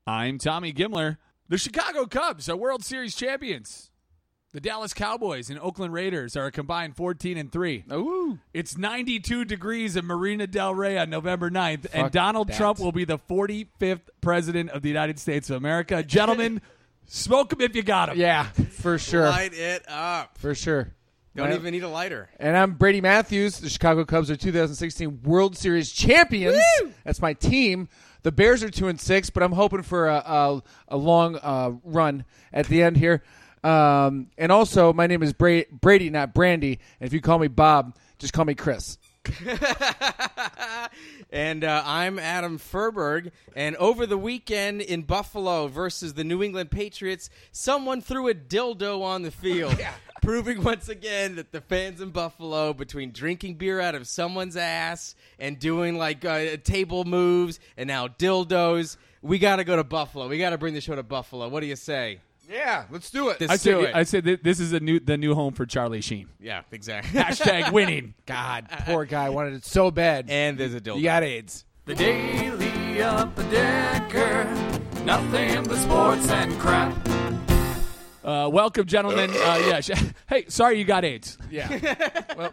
I'm Tommy Gimler. The Chicago Cubs are World Series champions. The Dallas Cowboys and Oakland Raiders are a combined 14-3. Ooh. It's 92 degrees in Marina del Rey on November 9th, and Donald Trump will be the 45th president of the United States of America. Gentlemen, smoke them if you got them. Yeah, for sure. Light it up. For sure. Don't even need a lighter. And I'm Brady Matthews. The Chicago Cubs are 2016 World Series champions. Woo! That's my team. The Bears are 2-6, but I'm hoping for a long run at the end here. And also, my name is Brady, not Brandy. And if you call me Bob, just call me Chris. And I'm Adam Furberg. And over the weekend in Buffalo versus the New England Patriots, someone threw a dildo on the field, proving once again that the fans in Buffalo, between drinking beer out of someone's ass and doing like table moves and now dildos, we got to go to Buffalo. We got to bring the show to Buffalo. What do you say? Yeah, let's do it. I say this is the new home for Charlie Sheen. Yeah, exactly. Hashtag winning. God, poor guy wanted it so bad. And there's a dildo. You got AIDS. The Daily Upper Decker, nothing but sports and crap. Welcome, gentlemen. Hey, sorry you got AIDS. Yeah. Well,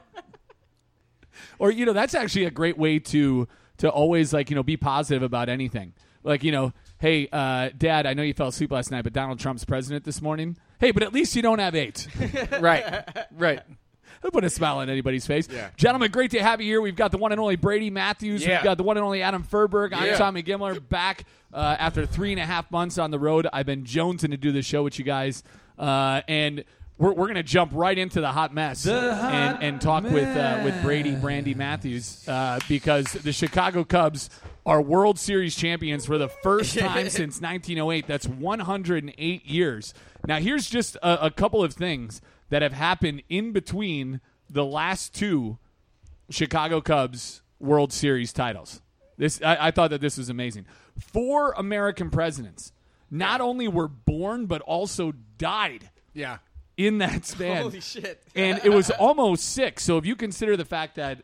or that's actually a great way to always be positive about anything. Like hey, Dad, I know you fell asleep last night, but Donald Trump's president this morning. Hey, but at least you don't have AIDS. right. I'll put a smile on anybody's face. Yeah. Gentlemen, great to have you here. We've got the one and only Brady Matthews. Yeah. We've got the one and only Adam Furberg. I'm Yeah. Tommy Gimler, back after 3.5 months on the road. I've been jonesing to do this show with you guys. And we're going to jump right into the hot mess and talk with Brady, Brandy Matthews, because the Chicago Cubs are World Series champions for the first time since 1908. That's 108 years. Now, here's just a couple of things that have happened in between the last two Chicago Cubs World Series titles. I thought that this was amazing. 4 American presidents not only were born but also died. Yeah. In that span. Holy shit. And it was almost 6. So if you consider the fact that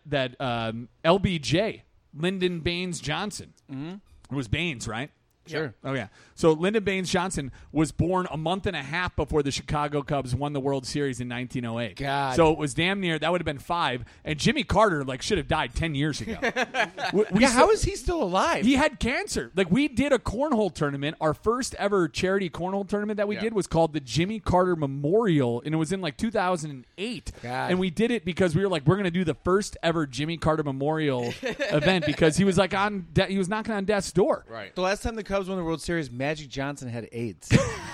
LBJ, Lyndon Baines Johnson, it was Baines, right? Sure. Oh, yeah. So Lyndon Baines Johnson was born a month and a half before the Chicago Cubs won the World Series in 1908. God. So it was damn near, that would have been 5. And Jimmy Carter, should have died 10 years ago. How is he still alive? He had cancer. We did a cornhole tournament. Our first ever charity cornhole tournament that we did was called the Jimmy Carter Memorial, and it was in 2008. God. And we did it because we were we're going to do the first ever Jimmy Carter Memorial event because he was he was knocking on death's door. Right. The last time the Cubs won the World Series, Magic Johnson had AIDS.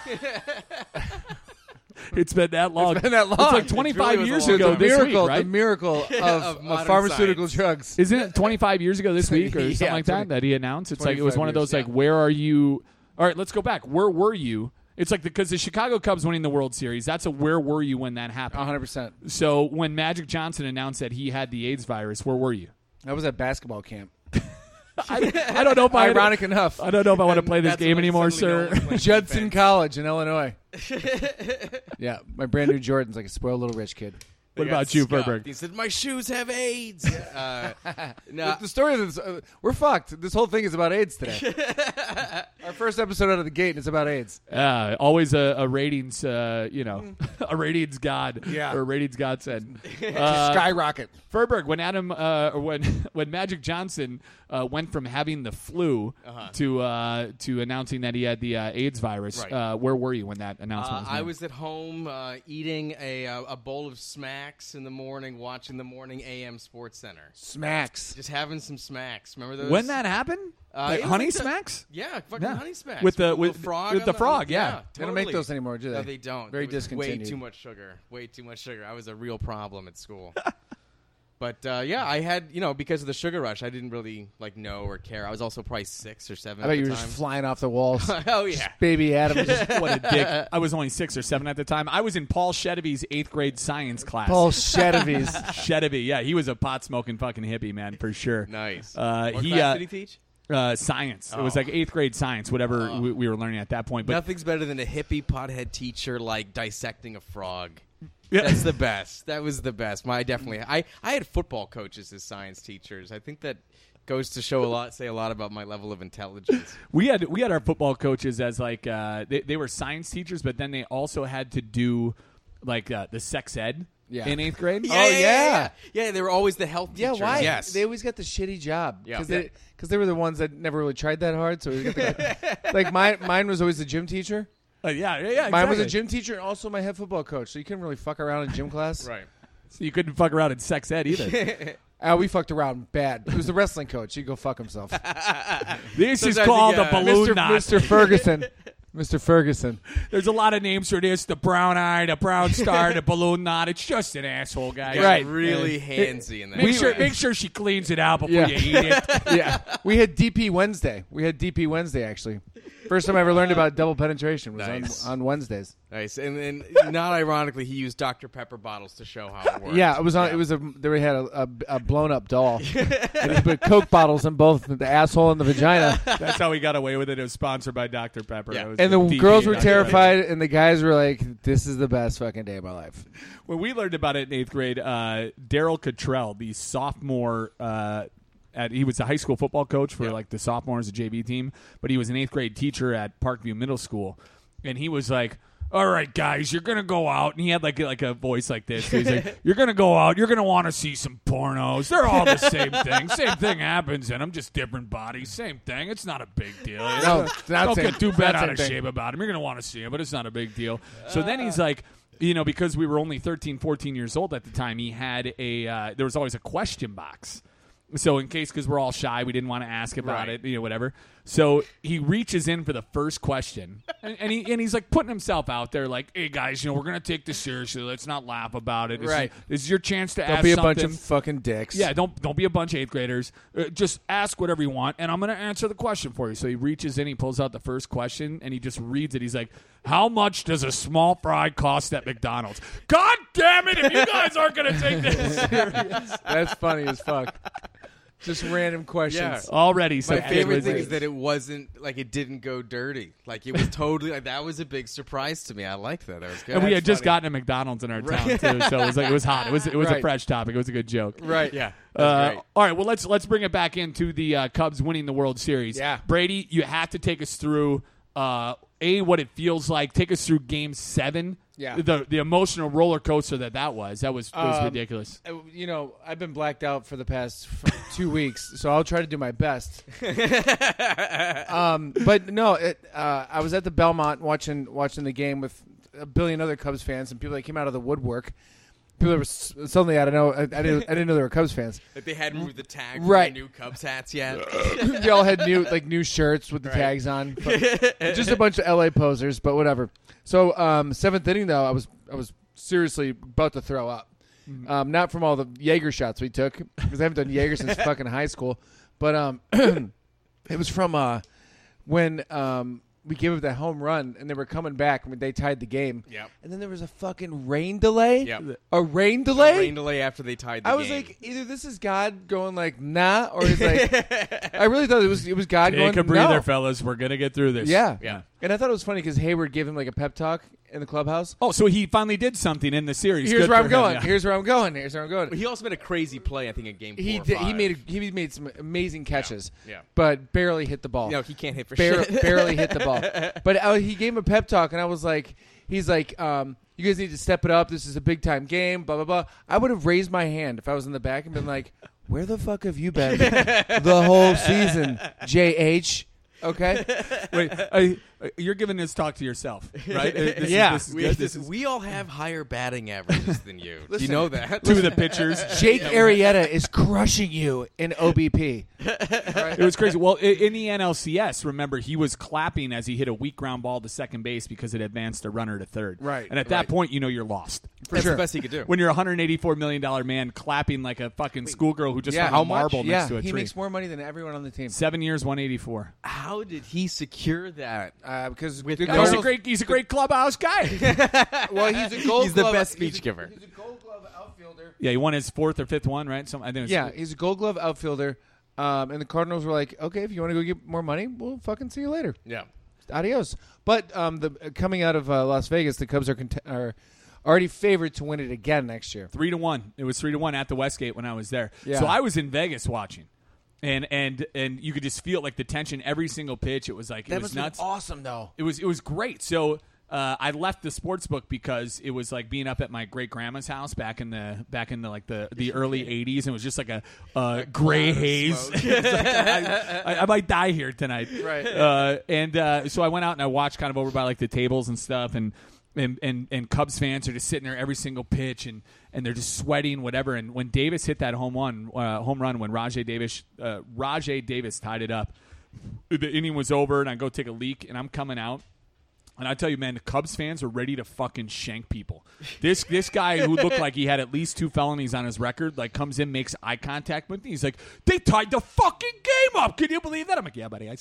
It's been that long. It's been that long. It's like 25 was years a long ago time. this miracle, week, right? The miracle of modern pharmaceutical science. drugs. Isn't it 25 years ago this week or something Yeah, like 20 that he announced? It's it was 25 one of those years, where are you? All right, let's go back. Where were you? It's because the Chicago Cubs winning the World Series, that's a where were you when that happened? 100%. So when Magic Johnson announced that he had the AIDS virus, where were you? I was at basketball camp. I don't know if Ironic enough. I don't know if I want to play this That's game when anymore, suddenly sir. no one went Judson defense. College in Illinois. Yeah, my brand new Jordans, like a spoiled little rich kid. What They got about you, scuffed. Furberg? He said, "My shoes have AIDS." No, The story of this, we're fucked. This whole thing is about AIDS today. Our first episode out of the gate, and it's about AIDS. Always a ratings, a ratings god, Yeah. or a ratings godsend. Skyrocket. Furberg, when Magic Johnson went from having the flu to announcing that he had the AIDS virus, Right. where were you when that announcement was made? I was at home eating a bowl of smacks in the morning, watching the morning AM Sports Center. Smacks. Just having some smacks. Remember those? When that happened? it was Honey like smacks? Yeah, fucking Yeah. honey smacks. With the- little with- frog with on the frog, yeah. totally. They don't make those anymore, do they? No, they don't. Very It was discontinued. Way too much sugar. Way too much sugar. I was a real problem at school. But, I had, because of the sugar rush, I didn't really, know or care. I was also probably 6 or 7 I at bet the you were time. just flying off the walls. Oh, yeah. Baby Adam. What a dick. I was only 6 or 7 at the time. I was in Paul Shedevy's 8th grade science class. Paul Shedevy's. Shedevy, yeah. He was a pot-smoking fucking hippie, man, for sure. Nice. What What class did he teach? Science. It was like 8th grade science, whatever we were learning at that point. But Nothing's better than a hippie pothead teacher, dissecting a frog. Yeah. That's the best. That was the best. I had football coaches as science teachers. I think that goes to say a lot about my level of intelligence. We had our football coaches as like they were science teachers, but then they also had to do like the sex ed in 8th grade. Yeah. They were always the health teachers. Yeah, why? Yes. They always got the shitty job. Yeah. Because they were the ones that never really tried that hard. So we got the, like mine was always the gym teacher. Yeah. Mine was a exactly. gym teacher and also my head football coach. So you couldn't really fuck around in gym class. Right. So you couldn't fuck around in sex ed either. We fucked around bad. He was the wrestling coach. He'd go fuck himself. This is Sometimes called you a got- balloon knot. Mr. Ferguson. Mr. Ferguson. There's a lot of names for this: the brown eye, the brown star, the balloon knot. It's just an asshole, guys. Got Right. really handsy in that. Make sure she cleans it out before Yeah. you eat it. Yeah. We had DP Wednesday. Actually. First time I ever learned about double penetration was Nice. on Wednesdays. Nice, and not ironically, he used Dr. Pepper bottles to show how it worked. Yeah, it was on. It was they had a blown up doll. And he put Coke bottles in both the asshole and the vagina. That's how we got away with it. It was sponsored by Dr. Pepper. Yeah. It was And the DP girls were Dr. Pepper. terrified, and the guys were like, "This is the best fucking day of my life." When we learned about it in 8th grade, Daryl Cottrell, the sophomore, he was a high school football coach for like the sophomores, the JV team, but he was an 8th grade teacher at Parkview Middle School, and he was like, "All right, guys, you're gonna go out," and he had like a voice like this. So he's like, "You're gonna go out. You're gonna want to see some pornos. They're all the same thing. Same thing happens in them, just different bodies. Same thing. It's not a big deal. No, it's not Don't same- get too it's bad not out same of thing. shape about them. You're gonna want to see them, but it's not a big deal." So then he's like, because we were only 13, 14 years old at the time, he had there was always a question box. So in case, because we're all shy, we didn't want to ask about Right. it, whatever. So he reaches in for the first question, and he's like putting himself out there, like, "Hey guys, we're gonna take this seriously. Let's not laugh about it. Right. This is your chance to Don't ask be a something. bunch of fucking dicks. Yeah, don't be a bunch of 8th graders. Just ask whatever you want, and I'm going to answer the question for you." So he reaches in, he pulls out the first question, and he just reads it. He's like, "How much does a small fry cost at McDonald's?" God damn it! If you guys aren't going to take this serious, That's funny as fuck. Just random questions. Yeah. already. So My kid favorite was thing like- is that it wasn't like it didn't go dirty. Like it was totally like that was a big surprise to me. I liked that. That was good. and we had That's just funny. gotten a McDonald's in our town too, so it was hot. It was a Right. fresh topic. It was a good joke. Right. Yeah. That's great. All right, well let's bring it back into the Cubs winning the World Series. Yeah. Brady, you have to take us through what it feels like. Take us through Game 7. Yeah. The emotional roller coaster that was ridiculous. I've been blacked out for the past 2 weeks, so I'll try to do my best. But no, I was at the Belmont watching the game with a billion other Cubs fans and people that came out of the woodwork. People that were suddenly I didn't know they were Cubs fans. Like they hadn't moved the tag from Right. their new Cubs hats yet. They all had new shirts with the tags on. But just a bunch of LA posers, but whatever. So 7th inning though, I was seriously about to throw up. Not from all the Jaeger shots we took because I haven't done Jaeger since fucking high school, but it was from when we gave up that home run and they were coming back when they tied the game. Yep. And then there was a fucking rain delay. Yep. A rain delay. Rain delay after they tied the I was game. like, either this is God going like nah, or he's like, I really thought it was God Take going a breather, no. fellas. We're gonna get through this. Yeah, Yeah. And I thought it was funny because Hayward gave him like a pep talk in the clubhouse. Oh, so he finally did something in the series. Here's Good where for I'm him, going. yeah. Here's where I'm going. Here's where I'm going. he also made a crazy play. I think in game 4 He or did. 5. He made some amazing catches. Yeah. But barely hit the ball. No, he can't hit for shit. Barely hit the ball. But he gave him a pep talk, and I was like, he's like, you guys need to step it up. This is a big time game. Blah blah blah. I would have raised my hand if I was in the back and been like, where the fuck have you been the whole season, JH? Okay. Wait, you're giving this talk to yourself, right? Yeah. This is good. This is We all have higher batting averages than you. Listen, you know that? to the pitchers. Jake Arrieta is crushing you in OBP. It was crazy. Well, in the NLCS, remember, he was clapping as he hit a weak ground ball to second base because it advanced a runner to third. Right. And at that Right. point, you're lost. That's sure. the best he could do. When you're a $184 million man clapping like a fucking schoolgirl who just Yeah, hung how a marble much? next to a He tree. makes more money than everyone on the team. 7 years, 184. How did he secure that? Because With the No, Cardinals- He's a great clubhouse guy. well, he's a Gold He's the Glove. best he's speech a- giver. He's a Gold Glove outfielder. Yeah, he won his 4th or 5th one, right? I think it was, Yeah, he's a Gold Glove outfielder. And the Cardinals were like, okay, if you want to go get more money, we'll fucking see you later. Yeah. Adios. But coming out of Las Vegas, the Cubs are already favored to win it again next year. 3-1. It was 3-1 at the Westgate when I was there. Yeah. So I was in Vegas watching. And you could just feel like the tension every single pitch. It was like That it was must have nuts. been awesome, though. It was great. So I left the sports book because it was like being up at my great grandma's house back in the like the early '80s, and it was just like a gray haze. I might die here tonight. Right. So I went out and I watched kind of over by like the tables and stuff, and Cubs fans are just sitting there every single pitch, and they're just sweating, whatever. And when Davis hit that home run when Rajay Davis tied it up, the inning was over, and I go take a leak, and I'm coming out. And I tell you, man, the Cubs fans are ready to fucking shank people. This guy who looked like he had at least 2 felonies on his record, like comes in, makes eye contact with me. He's like, "They tied the fucking game up. Can you believe that?" I'm like, "Yeah, buddy. I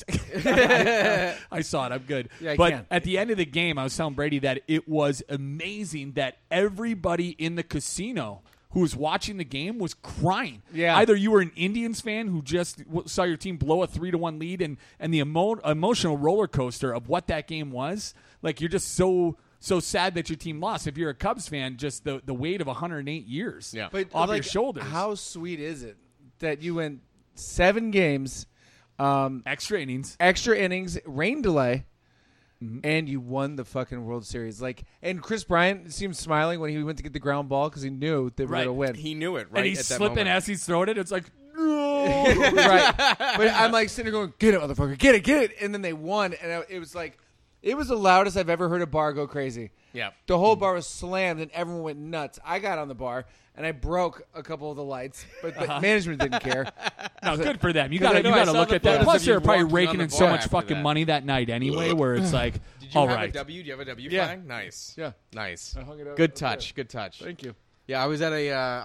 saw it. I'm good." Yeah, I but can. at the end of the game, I was telling Brady that it was amazing that everybody in the casino who was watching the game was crying. Yeah. Either you were an Indians fan who just saw your team blow a 3-1 lead, and the emotional roller coaster of what that game was. Like, you're just so sad that your team lost. If you're a Cubs fan, just the weight of 108 years But off like, your shoulders. How sweet is it that you went 7 games, Extra innings. rain delay, and you won the fucking World Series? Like, and Chris Bryant seemed smiling when he went to get the ground ball because he knew they were going to win. He knew it, right? And he's at that slipping moment. as he's throwing it. It's like, no. Right. But I'm like sitting there going, "Get it, motherfucker, get it!" And then they won, and it was like, it was the loudest I've ever heard a bar go crazy. Yeah. The whole bar was slammed, and everyone went nuts. I got on the bar, and I broke a couple of the lights, but the management didn't care. No, good for them. You 'Cause got I know to I saw look the at that. photos Plus, of they're you probably walking raking on in the so bar much after fucking that. money that night anyway, where it's like, Did you all have right. a W? Do you have a W Yeah. flag? Nice. Yeah. Nice. I hung it up. Good touch. Good touch. Thank you. Yeah, I was at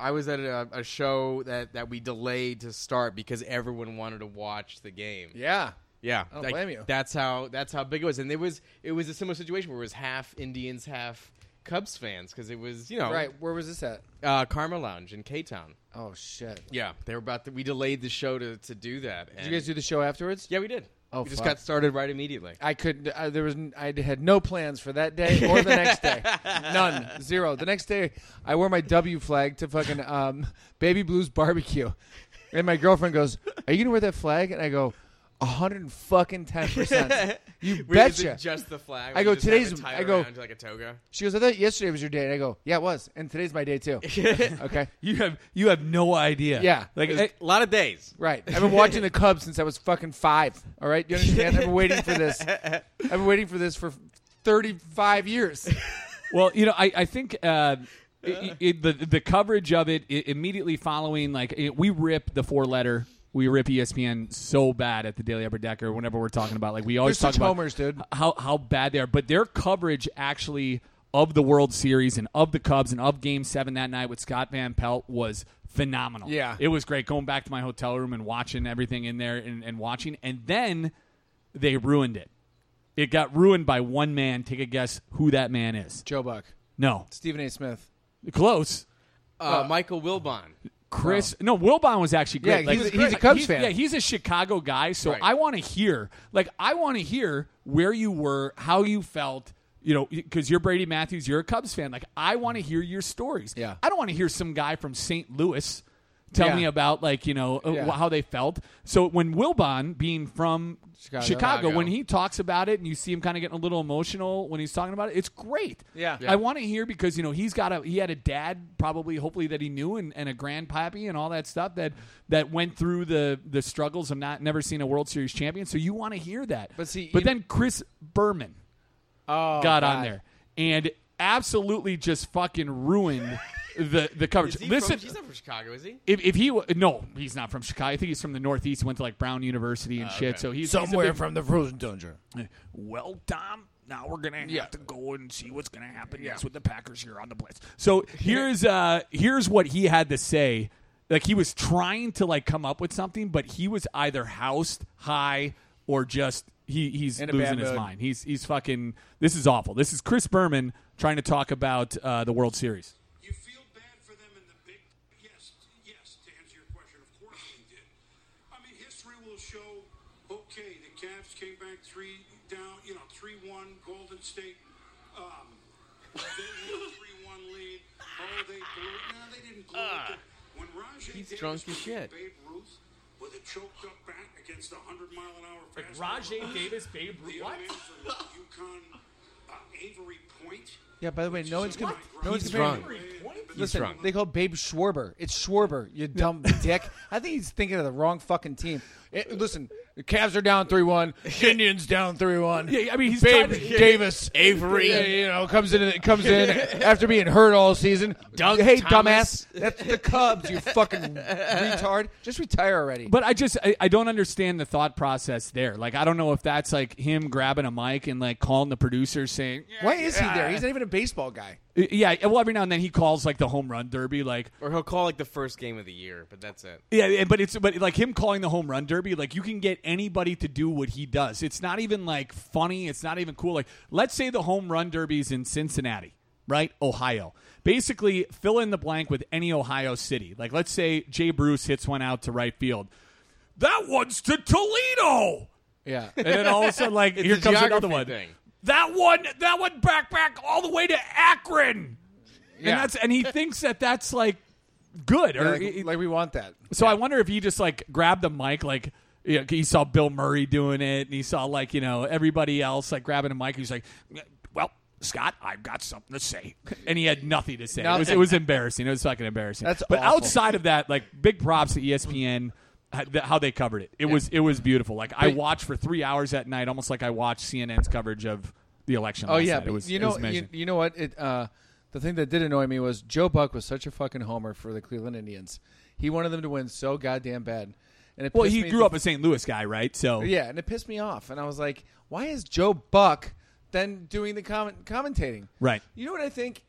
a show that we delayed to start because everyone wanted to watch the game. Yeah. Yeah, I don't blame you. That's how big it was, and it was a similar situation where it was half Indians, half Cubs fans because it was Right. Where was this at? Karma Lounge in K-Town. Oh, shit. Yeah, they were we delayed the show to do that. Did you guys do the show afterwards? Yeah, we did. Oh, we just fuck. got started right immediately. I couldn't. I had no plans for that day or the next day. None. 0. The next day, I wore my W flag to fucking Baby Blues barbecue, and my girlfriend goes, "Are you gonna wear that flag?" And I go, 110%. You Is betcha. it just the flag? I go, You just have today's- it tied I go- around like a toga. She goes, "I thought yesterday was your day." And I go, "Yeah, it was, and today's my day too." Okay. You have no idea. Yeah. Like, A lot of days. Right. I've been watching the Cubs since I was fucking 5. All right. You understand? I've been waiting for this. I've been waiting for this for 35 years. well, I think the coverage of it immediately following, like, we rip the 4-letter. We rip ESPN so bad at the Daily Upper Deck or whenever we're talking about, like, we always They're talk such about homers, dude. how bad they are. But their coverage actually of the World Series and of the Cubs and of Game 7 that night with Scott Van Pelt was phenomenal. Yeah. It was great going back to my hotel room and watching everything in there and watching. And then they ruined it. It got ruined by one man. Take a guess who that man is. Joe Buck. No. Stephen A. Smith. Close. Michael Wilbon. Chris, no, Wilbon was actually great. Yeah, he's a Cubs fan. Yeah, he's a Chicago guy, so Right. I want to hear where you were, how you felt, because you're Brady Matthews, you're a Cubs fan. Like, I want to hear your stories. Yeah. I don't want to hear some guy from St. Louis tell Yeah. me about, like, how they felt. So when Wilbon, being from Chicago, when he talks about it and you see him kind of getting a little emotional when he's talking about it, it's great. Yeah. I want to hear because, he had a dad probably, hopefully, that he knew and a grandpappy and all that stuff that went through the struggles of never seeing a World Series champion. So you want to hear that. But Then Chris Berman got on there and absolutely just fucking ruined the coverage. Listen, He's not from Chicago, is he? if he no, he's not from Chicago. I think he's from the Northeast. He went to like Brown University and shit. okay. So he's somewhere he's a from the frozen tundra. well, Tom, now we're gonna have to go and see what's gonna happen next with the Packers here on the Blitz. So here's what he had to say. Like, he was trying to like come up with something, but he was either housed high or just he's In a losing bad his mood. mind. He's fucking. This is awful. This is Chris Berman trying to talk about the World Series. You feel bad for them in the big. Yes. To answer your question, of course we did. I mean, history will show. Okay, the Cavs came back 3-1, Golden State. They had a 3-1 lead. Oh, they blew it. No, they didn't blow it. When Rajay He's Davis drunk as beat shit. Babe Ruth, with a choked up bat against a 100-mile-an-hour fastball. Rajay Davis, Babe Ruth. The What? other man from UConn, Avery Point. Yeah, by the way, no one's What? comparing. Listen, drunk. they call Babe Schwarber. It's Schwarber, you dumb dick. I think he's thinking of the wrong fucking team. Listen, the Cavs are down 3-1. Indians down 3-1. Yeah, I mean, he's Babe trying to- Davis, Avery. comes in after being hurt all season. Doug hey, Thomas. dumbass, that's the Cubs. You fucking retard. Just retire already. But I don't understand the thought process there. Like, I don't know if that's like him grabbing a mic and like calling the producer saying, Why is he there? He's not even a baseball guy. yeah, well, every now and then he calls like the home run derby, like, Or he'll call like the first game of the year, but that's it. yeah, but like him calling the home run derby, like you can get anybody to do what he does. It's not even like funny. It's not even cool. Like, let's say the home run derby's in Cincinnati, right? Ohio. Basically, fill in the blank with any Ohio city. Like, let's say Jay Bruce hits one out to right field. That one's to Toledo. Yeah. And then all of a sudden, like, It's here a comes another geography one. thing. That one back all the way to Akron. Yeah. And he thinks that's like good. Or like we want that. so I wonder if he just like grabbed the mic, like he saw Bill Murray doing it, and he saw like everybody else like grabbing a mic. He's like, "Well, Scott, I've got something to say," and he had nothing to say. It was embarrassing. It was fucking embarrassing. That's but awful. outside of that, like big props to ESPN. How they covered it. It was beautiful. Like I watched for 3 hours at night, almost like I watched CNN's coverage of the election. Oh last yeah, night. It but was you it was know, amazing. you know what? The thing that did annoy me was Joe Buck was such a fucking homer for the Cleveland Indians. He wanted them to win so goddamn bad, and it Well, pissed he me grew up a St. Louis guy, right? So Yeah, and it pissed me off, and I was like, why is Joe Buck then doing the commentating? Right. You know what I think?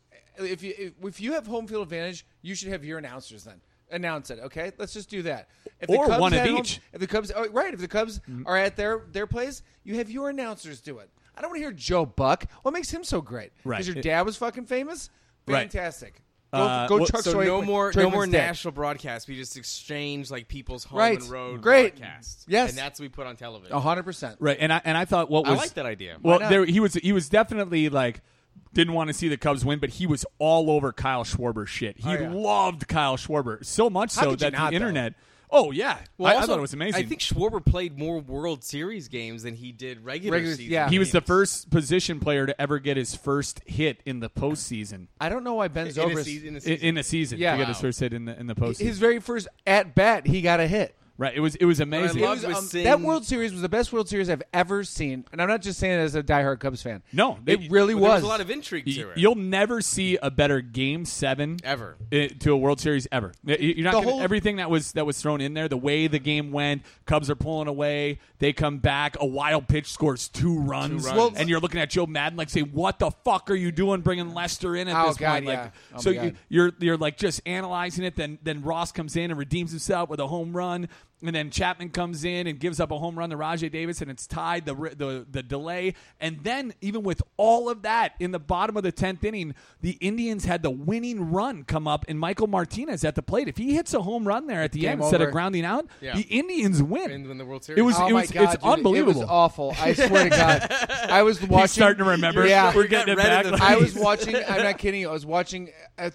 If you have home field advantage, you should have your announcers then. Announce it, okay? Let's just do that. If the Or Cubs one of at home- each. If the Cubs, if the Cubs are at their place, you have your announcers do it. I don't want to hear Joe Buck. What makes him so great? Right. Because your dad was fucking famous. Right. Fantastic. Well, Go Chuck So Schwaikman- no more Schwaikman's dad. national broadcasts. We just exchange like people's home Right. and road Great. broadcasts. Yes. And that's what we put on television. 100%. right, and I thought what I was like that idea. Well, not? he was definitely like didn't want to see the Cubs win, but he was all over Kyle Schwarber shit. He yeah. loved Kyle Schwarber so much How so could you that not, the though? internet. Oh yeah, Well, I also, thought it was amazing. I think Schwarber played more World Series games than he did regular season. yeah. he was the games. first position player to ever get his first hit in the postseason I don't know why Ben in a Zobrist. season. in a season. Yeah. to get his Wow. first hit in the postseason. His very first at bat, he got a hit. right, it was amazing. What I loved was seeing- That World Series was the best World Series I've ever seen, and I'm not just saying it as a diehard Cubs fan. No, it really Well, there was. was a lot of intrigue to it. You'll never see a better Game 7 Ever. to a World Series ever. You're not The gonna, whole- everything that was thrown in there. The way the game went, Cubs are pulling away. They come back. A wild pitch scores 2 runs, runs. Well, and you're looking at Joe Madden like, say, "What the fuck are you doing, bringing Lester in at Oh, this God, point?" Like, yeah. Oh, so my God. you're like just analyzing it. Then Ross comes in and redeems himself with a home run. And then Chapman comes in and gives up a home run to Rajay Davis, and it's tied the delay. And then even with all of that, in the bottom of the 10th inning, the Indians had the winning run come up, and Michael Martinez at the plate. If he hits a home run there at the Game end instead over. of grounding out, Yeah. the Indians win. And win the World Series. It was Oh my God, it's dude, unbelievable. It was awful. I swear to God. I was watching. He's starting to remember. Yeah. We're getting it Red back. in the I was watching. I'm not kidding you. I was watching.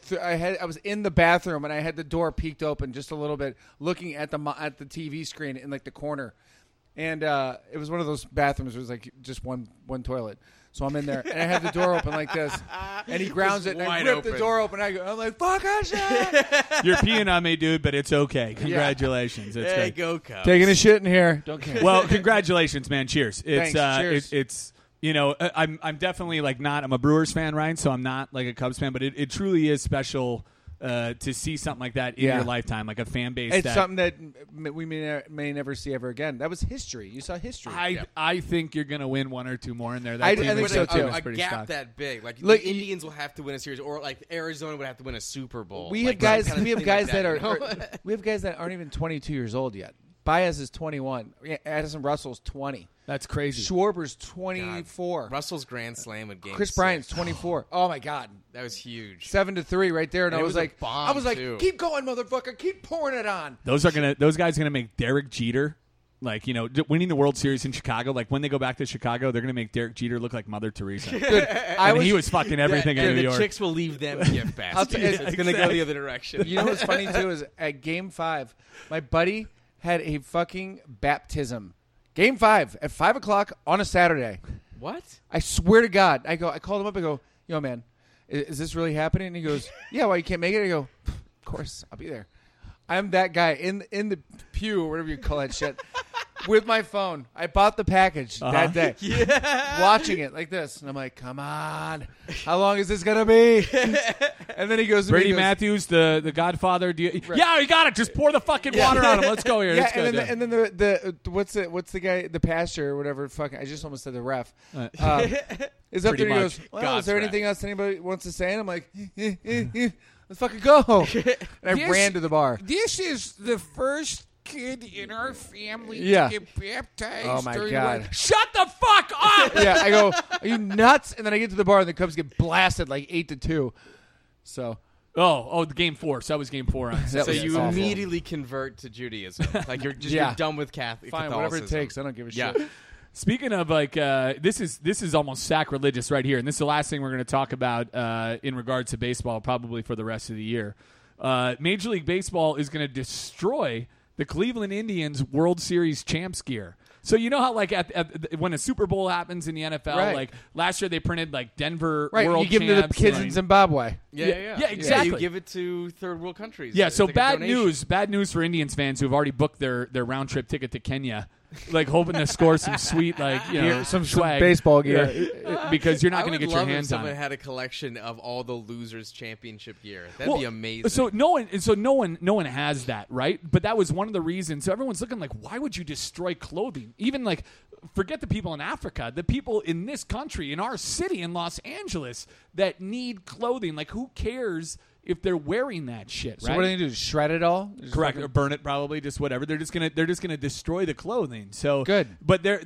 I was in the bathroom and I had the door peeked open just a little bit, looking at the TV screen in like the corner, and it was one of those bathrooms where it was like just one toilet. So I'm in there and I had the door open like this, and he grounds it, and I wide rip the open. door open. I'm like, "Fuck us, shit!" You're peeing on me, dude, but it's okay. Congratulations. It's Hey, great. go Cubs. Taking a shit in here. Don't care. Well, congratulations, man. Cheers. It's Thanks. Cheers. It's I'm definitely like not. I'm a Brewers fan, right? So I'm not like a Cubs fan, but it truly is special to see something like that in Yeah. your lifetime, like a fan base. It's that something that we may never see ever again. That was history. You saw history. I think you're gonna win 1 or 2 more in there. That I team think is so, that team too. is A pretty gap stocked. that big, like Look, the Indians will have to win a series, or like Arizona would have to win a Super Bowl. We Like, have guys. some kind of We have thing guys like that you know? are. We have guys that aren't even 22 years old yet. Baez is 21. Addison Russell's 20. That's crazy. Schwarber's 24. Russell's grand slam at game. Chris 6. Bryant's 24. Oh my God. That was huge. 7-3 right there, and And I it was was a like, bomb, too. keep going, motherfucker, keep pouring it on. Those guys are gonna make Derek Jeter. Like, winning the World Series in Chicago, like when they go back to Chicago, they're going to make Derek Jeter look like Mother Teresa. He was fucking everything in New the York. chicks will leave them gift baskets. tell you- It's going to go the other direction. You know what's funny too is at Game 5, my buddy had a fucking baptism. Game 5 at 5 o'clock on a Saturday. What? I swear to God. I called him up. I go, yo, man, is this really happening? And he goes, yeah, why you can't make it? I go, of course, I'll be there. I'm that guy in the pew or whatever you call that shit with my phone. I bought the package that day. Yeah. Watching it like this. And I'm like, come on. How long is this going to be? And then he goes, Brady Matthews, the Godfather. Yeah, you got it. Just pour the fucking water on him. Let's go here. Yeah, Let's go, and then the what's the guy, the pastor or whatever, fucking, I just almost said the ref. Is up Pretty there and he much. goes, well, God's is there ref. anything else anybody wants to say? And I'm like, let's fucking go. And I ran to the bar. This is the first kid in our family Yeah. to get baptized. Oh, my during God. one- Shut the fuck up! Yeah, I go, are you nuts? And then I get to the bar and the Cubs get blasted like 8-2. So Oh, the game 4. So that was game 4 on. That So was you awful. immediately convert to Judaism. Like you're Yeah. done with Catholic. fine, whatever it Catholicism. takes. I don't give a Yeah. shit. Speaking of this is almost sacrilegious right here, and this is the last thing we're going to talk about in regards to baseball, probably for the rest of the year. Major League Baseball is going to destroy the Cleveland Indians World Series champs gear. So you know how like when a Super Bowl happens in the NFL, Right. like last year they printed like Denver Right, World you give them to the champs, kids like- in Zimbabwe. Yeah, exactly. You give it to third world countries. Yeah, It's so like a bad donation. news for Indians fans who've already booked their round trip ticket to Kenya, like hoping to score some sweet Some swag, baseball gear. Yeah, because you're not I going to would get your love hands if on someone it. had a collection of all the losers championship gear. That'd Well, be amazing. So no one has that, right? But that was one of the reasons. So everyone's looking like, why would you destroy clothing? Even like, forget the people in Africa, the people in this country, in our city, in Los Angeles, that need clothing. Like, who cares if they're wearing that shit? So right? what do they do? Shred it all? Just Correct, fucking- or burn it, probably, just whatever. They're just gonna destroy the clothing. So Good. but their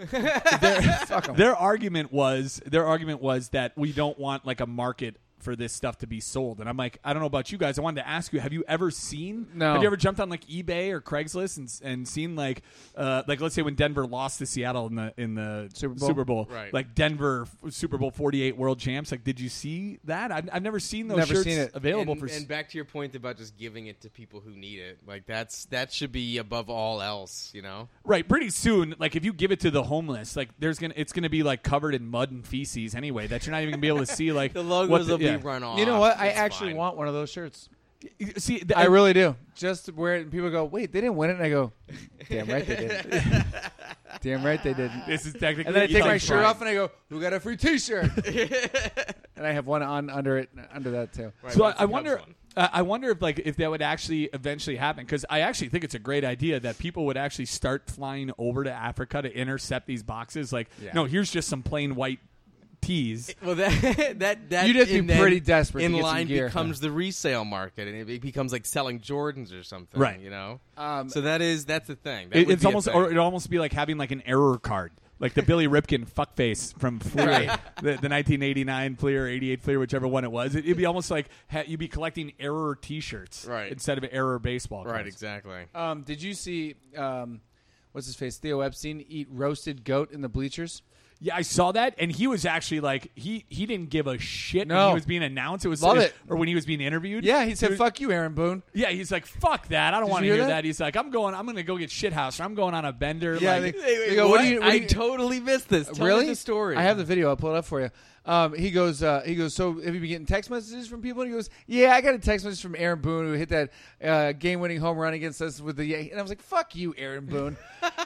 argument was that we don't want like a market for this stuff to be sold. And I'm like, I don't know about you guys. I wanted to ask you, have you ever seen? No. Have you ever jumped on like eBay or Craigslist and seen like let's say when Denver lost to Seattle in the Super Bowl? Right. like Denver Super Bowl 48 world champs. Like, did you see that? I've never seen those Never shirts seen it. available and, for. and back to your point about just giving it to people who need it. Like that should be above all else, you know? Right, pretty soon, like if you give it to the homeless, like it's gonna be like covered in mud and feces anyway. That you're not even gonna be able to see like The logos what will yeah. be run off. You know what? I It's actually fine. want one of those shirts. See, I really do. Just to wear it, and people go, "Wait, they didn't win it." And I go, "Damn right they didn't." Damn right they didn't. This is technically. And then I take my like shirt right. off and I go, "Who got a free T-shirt?" And I have one on under that too. Right, So that's I the wonder. Cubs one. I wonder if that would actually eventually happen, because I actually think it's a great idea that people would actually start flying over to Africa to intercept these boxes. Like, no, here's just some plain white tees. Well, that You'd have to be and then pretty desperate to In get some line gear. becomes the resale market, and it becomes like selling Jordans or something, Right. You know, So that's the thing. That would It's be a almost, thing. or it'd almost be like having like an error card. Like the Billy Ripken fuckface from Fleer, Right. the 1989 Fleer, 88 Fleer, whichever one it was. It'd be almost like you'd be collecting error T-shirts Right. instead of error baseball cards. Right, exactly. Did you see what's his face, Theo Epstein, eat roasted goat in the bleachers? Yeah, I saw that, and he was actually like he didn't give a shit when No. he was being announced. It was Love it. or when he was being interviewed. Yeah, he said, was- "Fuck you, Aaron Boone." Yeah, he's like, fuck that. I don't Did want to you hear hear that? that. He's like, I'm going to go get shithoused, or I'm going on a bender. Yeah, like, they go, "What do you?" I totally missed this. Tell really? me the story. I have the video. I'll pull it up for you. He goes. So have you been getting text messages from people? And he goes, "Yeah, I got a text message from Aaron Boone who hit that game-winning home run against us with the." And I was like, "Fuck you, Aaron Boone."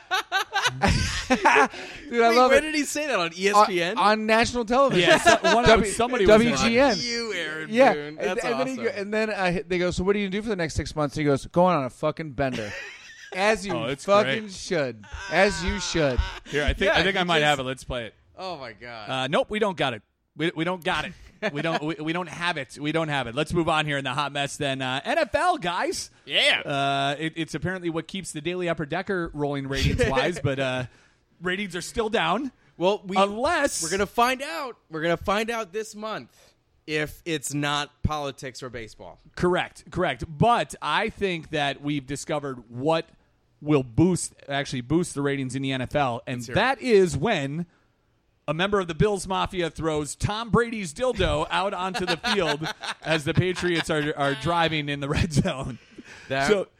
Dude, I Wait, love where it. did he say that on ESPN? On national television. yeah, somebody was WGN. Fuck you, Aaron Yeah, Boone. and That's then awesome. they go. So what do you do for the next 6 months? He goes, going on a fucking bender, as you Oh, it's fucking great. should, as you should. Here, I think Yeah, I he might just- have it. Let's play it. Oh my god. Nope, we don't got it. We don't got it. We don't have it. We don't have it. Let's move on here in the hot mess. Then NFL guys. Yeah. It's apparently what keeps the Daily Upper Decker rolling ratings wise, but ratings are still down. Well, Unless we're gonna find out. We're gonna find out this month if it's not politics or baseball. Correct. But I think that we've discovered what will boost the ratings in the NFL, and hear that is when a member of the Bills Mafia throws Tom Brady's dildo out onto the field as the Patriots are driving in the red zone. That So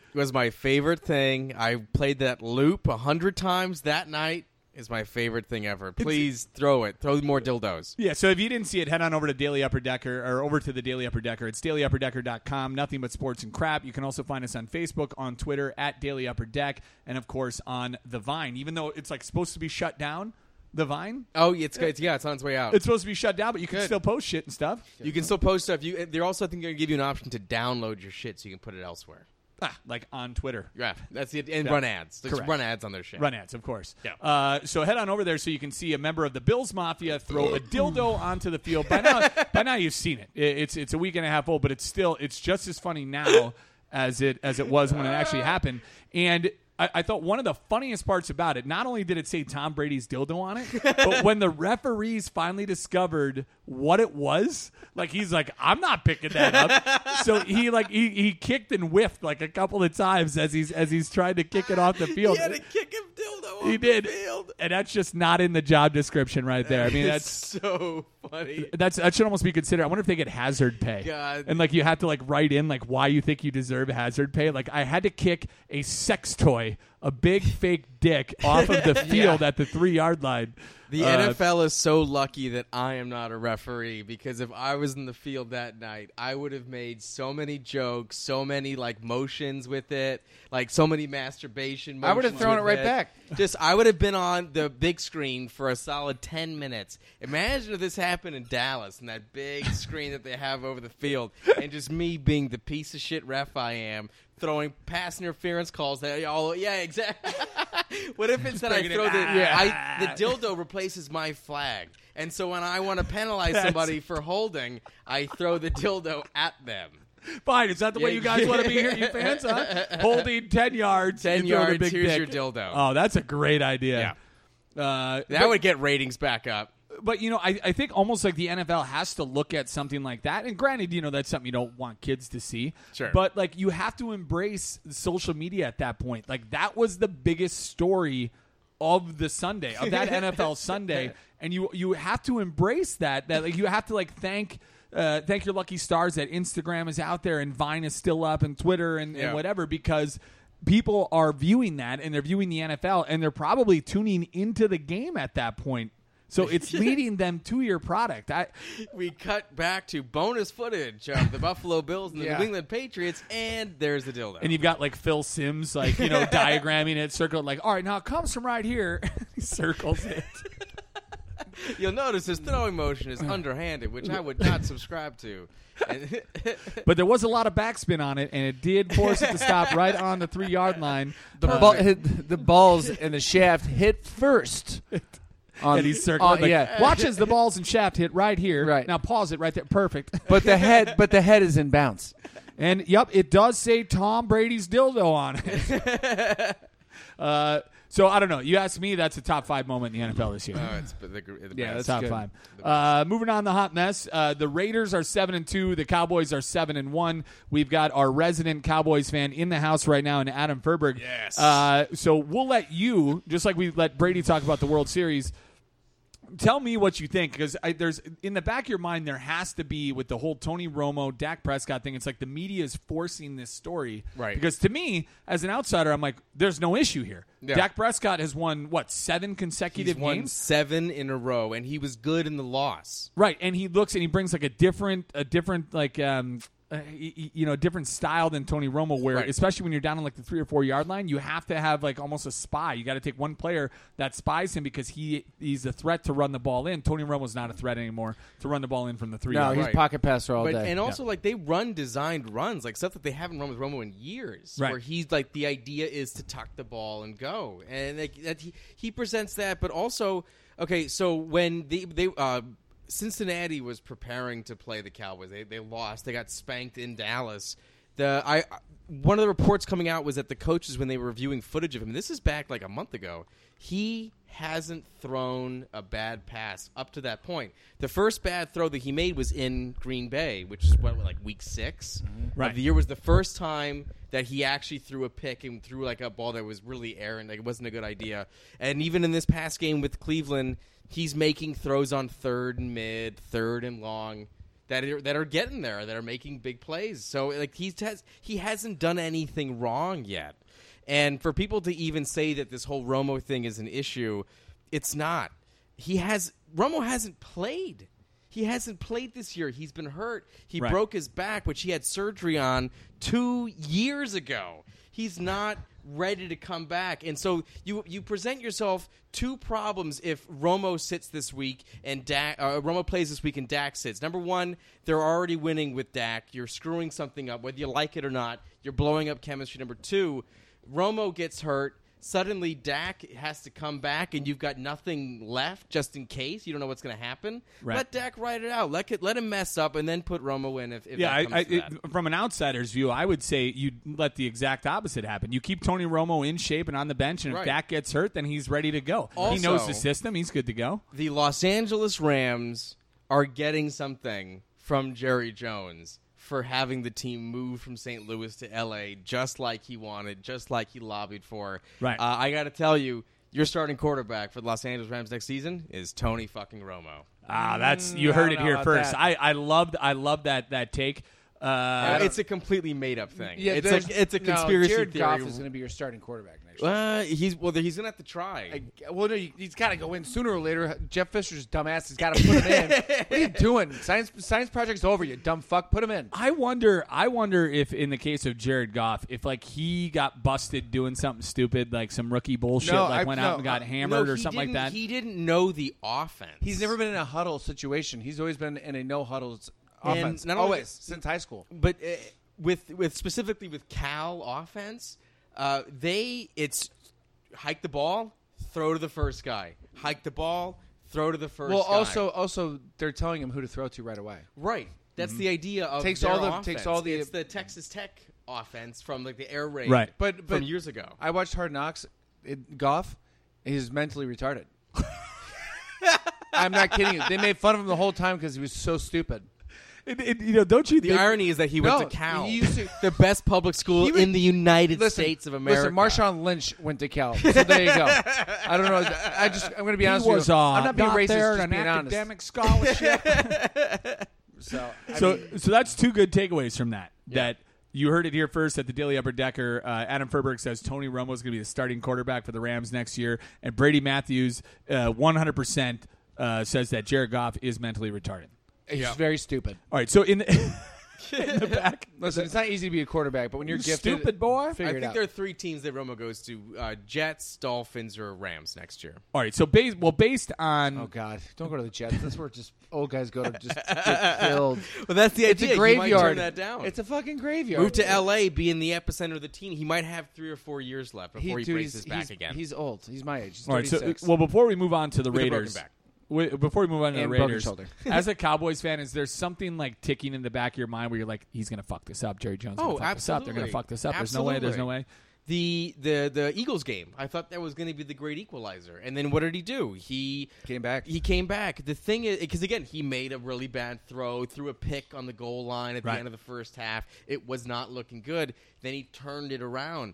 was my favorite thing. I played that loop 100 times that night. Is my favorite thing ever. Please throw it. Throw more dildos. Yeah, so if you didn't see it, head on over to Daily Upper Decker or over to the Daily Upper Decker. It's dailyupperdecker.com. Nothing but sports and crap. You can also find us on Facebook, on Twitter at Daily Upper Deck, and of course on the Vine. Even though it's like supposed to be shut down, the Vine. Oh, it's good. Yeah, it's on its way out. It's supposed to be shut down, but you can still post shit and stuff. You can still post stuff. They're also, I think, going to give you an option to download your shit so you can put it elsewhere. Like on Twitter. Yeah, that's it. And run ads. Just Correct. run ads on their shit. Run ads, of course. Yeah. So head on over there so you can see a member of the Bills Mafia throw a dildo onto the field. By now you've seen it. It's a week and a half old, but it's just as funny now as it was when it actually happened. And I thought one of the funniest parts about it, not only did it say Tom Brady's dildo on it, but when the referees finally discovered what it was, like he's like, I'm not picking that up. So he kicked and whiffed like a couple of times as he's trying to kick it off the field. He had to kick him dildo off He did. the field. And that's just not in the job description right there. I mean, It's that's so funny. that should almost be considered. I wonder if they get hazard pay. God. And like you have to like write in like why you think you deserve hazard pay. Like I had to kick a sex toy, a big fake dick, off of the field at the 3-yard line. The NFL is so lucky that I am not a referee, because if I was in the field that night, I would have made so many jokes, so many like motions with it, like so many masturbation motions. I would have thrown it with right back. I would have been on the big screen for a solid 10 minutes. Imagine if this happened in Dallas and that big screen that they have over the field, and just me being the piece of shit ref I am, throwing pass interference calls. Exactly. What if instead I throw the dildo replaces my flag, and so when I want to penalize somebody for holding, I throw the dildo at them. Fine, is that the way you guys want to be here, you fans? Huh? Holding 10 yards. 10 you throw the yards. big Here's dick. your dildo. Oh, that's a great idea. That would get ratings back up. But, I think almost like the NFL has to look at something like that. And granted, that's something you don't want kids to see. Sure. But, like, you have to embrace social media at that point. Like, that was the biggest story of the Sunday, of that NFL Sunday. And you have to embrace that. Like, you have to, like, thank your lucky stars that Instagram is out there and Vine is still up and Twitter and whatever, because people are viewing that and they're viewing the NFL and they're probably tuning into the game at that point. So it's leading them to your product. We cut back to bonus footage of the Buffalo Bills and the New England Patriots, and there's the dildo. And you've got like Phil Simms, like, diagramming it, circled, like, all right, now it comes from right here. He circles it. You'll notice his throwing motion is underhanded, which I would not subscribe to. But there was a lot of backspin on it, and it did force it to stop right on the 3-yard line. The balls and the shaft hit first. And he's circling. Watch as the balls and shaft hit right here. Right. Now pause it right there. Perfect. But the head is in bounds. And yep, it does say Tom Brady's dildo on it. So I don't know. You asked me, that's a top 5 moment in the NFL this year. It's the that's top good. 5. Moving on, the hot mess. The Raiders are 7-2. The Cowboys are 7-1. We've got our resident Cowboys fan in the house right now, and Adam Ferberg. Yes. So we'll let you, just like we let Brady talk about the World Series, tell me what you think, because there's in the back of your mind there has to be, with the whole Tony Romo, Dak Prescott thing, it's like the media is forcing this story. Right. Because to me, as an outsider, I'm like, there's no issue here. Yeah. Dak Prescott has won, 7 consecutive He's won games? 7 in a row, and he was good in the loss. Right, and he looks and he brings like a different like different style than Tony Romo, where especially when you're down on like the 3 or 4 yard line, you have to have like almost a spy. You got to take one player that spies him because he's a threat to run the ball in. Tony Romo's not a threat anymore to run the ball in from the 3 No, yard he's line. pocket passer all day. And also, like, they run designed runs, like stuff that they haven't run with Romo in years, Right. where he's like, the idea is to tuck the ball and go, and like, he presents that. But also, okay, so when they Cincinnati was preparing to play the Cowboys, they lost. They got spanked in Dallas. One of the reports coming out was that the coaches, when they were reviewing footage of him, this is back like a month ago, he hasn't thrown a bad pass up to that point. The first bad throw that he made was in Green Bay, which is like week 6 Right. of the year. Was the first time that he actually threw a pick and threw like a ball that was really errant, like it wasn't a good idea. And even in this past game with Cleveland, he's making throws on 3rd and mid, 3rd and long. that are getting there, that are making big plays. So like he hasn't done anything wrong yet. And for people to even say that this whole Romo thing is an issue, it's not. Romo hasn't played. He hasn't played this year. He's been hurt. He broke his back, which he had surgery on 2 years ago. He's not ready to come back. And so you present yourself two problems if Romo sits this week and Romo plays this week and Dak sits. Number one, they're already winning with Dak. You're screwing something up. Whether you like it or not, you're blowing up chemistry. Number two, Romo gets hurt. Suddenly, Dak has to come back, and you've got nothing left just in case. You don't know what's going to happen. Right. Let Dak ride it out. Let him mess up, and then put Romo in if yeah, that comes to that. From an outsider's view, I would say you let the exact opposite happen. You keep Tony Romo in shape and on the bench, and if Dak gets hurt, then he's ready to go. Also, he knows the system. He's good to go. The Los Angeles Rams are getting something from Jerry Jones for having the team move from St. Louis to L.A. just like he wanted, just like he lobbied for. Right. I got to tell you, your starting quarterback for the Los Angeles Rams next season is Tony fucking Romo. That's you heard it here first. That. I love that take. It's a completely made up thing. Yeah, it's a conspiracy Jared theory. Goff is going to be your starting quarterback next year. He's going to have to try. No, he's got to go in sooner or later. Jeff Fisher's dumbass has got to put him in. What are you doing? Science project's over, you dumb fuck. Put him in. I wonder if in the case of Jared Goff, if like he got busted doing something stupid, like some rookie bullshit, went out and got hammered or something like that. He didn't know the offense. He's never been in a huddle situation. He's always been in a no huddles offense. not only- Always since high school. But with specifically with Cal offense, it's hike the ball, throw to the first guy. Hike the ball, throw to the first guy. Also they're telling him who to throw to right away. Right. That's the idea of Takes their all the- offense. takes all the- It's the Texas Tech offense from like the air raid Right. But from years ago. I watched Hard Knocks. Goff, he's mentally retarded. I'm not kidding you. They made fun of him the whole time because he was so stupid. Don't you The think? irony is that he went No, to Cal, he used to- the best public school He was- in the United States of America. Listen, Marshawn Lynch went to Cal, so there you go. I don't know. I'm going to be honest with you. I'm not being racist. Just an being honest. academic scholarship. So that's two good takeaways from that. That you heard it here first at the Daily Upper Decker. Adam Ferberg says Tony Romo is going to be the starting quarterback for the Rams next year, and Brady Matthews 100% says that Jared Goff is mentally retarded. he's very stupid. All right, so in the back, Listen, it's not easy to be a quarterback, but when you're gifted, Stupid boy. figure I it think out. there are three teams that Romo goes to: Jets, Dolphins, or Rams next year. all right. So based on Oh God! Don't go to the Jets. That's where just old guys go to just get killed. Well, that's the It's idea. a graveyard. He might turn that down. It's a fucking graveyard. Move to L.A., be in the epicenter of the team. He might have 3 or 4 years left before he breaks his back again. He's old. He's my age. He's all right. So 36. before we move on to the With a broken Raiders. back. Before we move on to the And broken Raiders, shoulder. as a Cowboys fan, is there something like ticking in the back of your mind where you're like, he's going to fuck this up? Jerry Jones is going to fuck this up. They're going to fuck this up. There's no way. There's no way. The Eagles game, I thought that was going to be the great equalizer. And then what did he do? He Came back. He came back. The thing is, because again, he made a really bad throw, threw a pick on the goal line at the end of the first half. It was not looking good. Then he turned it around.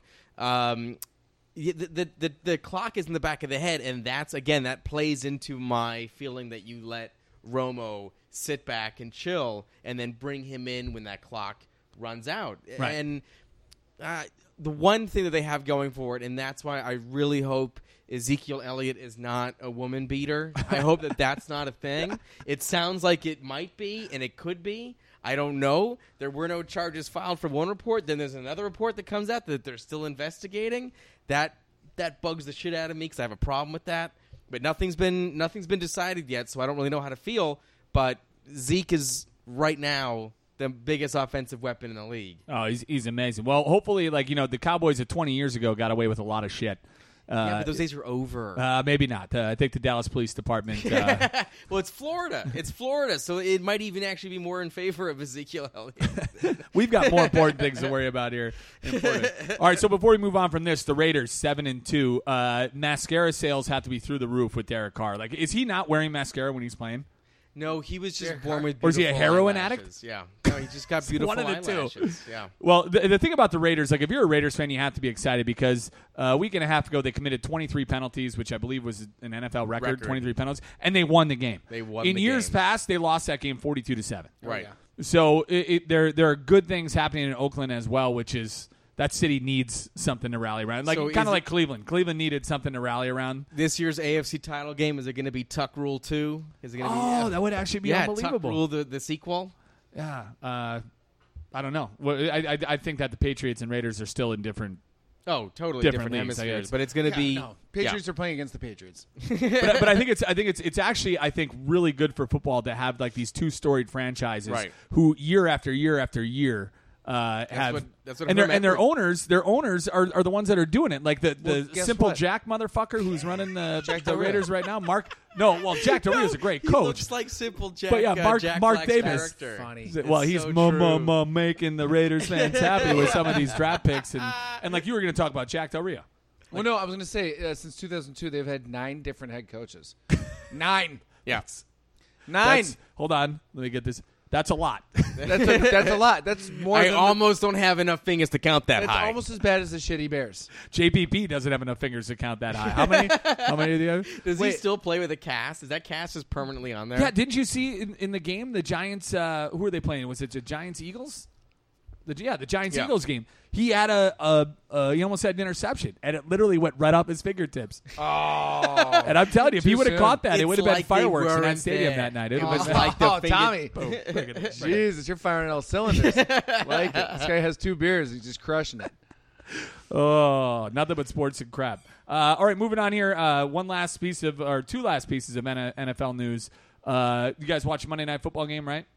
The clock is in the back of the head, and that plays into my feeling that you let Romo sit back and chill, and then bring him in when that clock runs out. Right. And the one thing that they have going for it, and that's why I really hope Ezekiel Elliott is not a woman beater. I hope that that's not a thing. It sounds like it might be, and it could be. I don't know. There were no charges filed for one report. Then there's another report that comes out that they're still investigating. That bugs the shit out of me because I have a problem with that. But nothing's been decided yet, so I don't really know how to feel. But Zeke is right now the biggest offensive weapon in the league. Oh, he's amazing. Well, hopefully, the Cowboys of 20 years ago got away with a lot of shit. Yeah, but those days are over. Maybe not. I think the Dallas Police Department. Well, it's Florida. It's Florida, so it might even actually be more in favor of Ezekiel Elliott. We've got more important things to worry about here. In Florida. All right, so before we move on from this, the Raiders 7-2. Mascara sales have to be through the roof with Derek Carr. Like, is he not wearing mascara when he's playing? No, he was just born with Or is he a beautiful heroin eyelashes. Yeah. No, he just got beautiful one of the two. eyelashes. Yeah. Well, the thing about the Raiders, like if you're a Raiders fan, you have to be excited because a week and a half ago they committed 23 penalties, which I believe was an NFL record. 23 penalties, and they won the game. They won In the years game. past, they lost that game 42-7. Right. So there are good things happening in Oakland as well, which is that city needs something to rally around. Like So kind is of like it- Cleveland. Cleveland needed something to rally around. This year's AFC title game, is it going to be Tuck Rule 2? Is it going to be Oh, that would actually be Tuck unbelievable. Rule the sequel? Yeah. I don't know. Well, I think that the Patriots and Raiders are still in different. Oh, totally Different different, leagues, I hemispheres, guess. but it's going to be No. Patriots are playing against the Patriots. but I think it's actually really good for football to have like these two storied franchises Right. who year after year after year have that's what and Herm their Edwards- owners are the ones that are doing it. Like the guess simple what? Jack motherfucker who's running the Del Rio. Raiders right now. Jack Del Rio's a great He coach. looks like Simple Jack. But yeah, Jack Mark Black's Davis. character. Funny. Well, It's he's so making the Raiders fans happy with some of these draft picks, and like you were going to talk about Jack Del Rio. Well, no, I was going to say since 2002 they've had 9 different head coaches. 9. Yeah. 9. Hold on, let me get this. That's a lot. That's a lot. That's more. I than almost don't have enough fingers to count that That's high. almost as bad as the shitty Bears. JPP doesn't have enough fingers to count that high. How many? How many do you have? Does he Wait. still play with a cast? Is that cast just permanently on there? Yeah, didn't you see in the game the Giants? Who were they playing? Was it the Giants Eagles? The Giants Eagles game. He had he almost had an interception, and it literally went right up his fingertips. Oh. And I'm telling you, if he Too would have soon. caught that, it It's would have been like they fireworks in that weren't stadium there. that night. It It would have was been like the Oh, finger- Tommy. boom. Look at it. Jesus, you're firing all cylinders. Like it. This guy has 2 beers. He's just crushing it. Oh, nothing but sports and crap. All right, moving on here. Two last pieces of NFL news. You guys watch Monday Night Football game, right?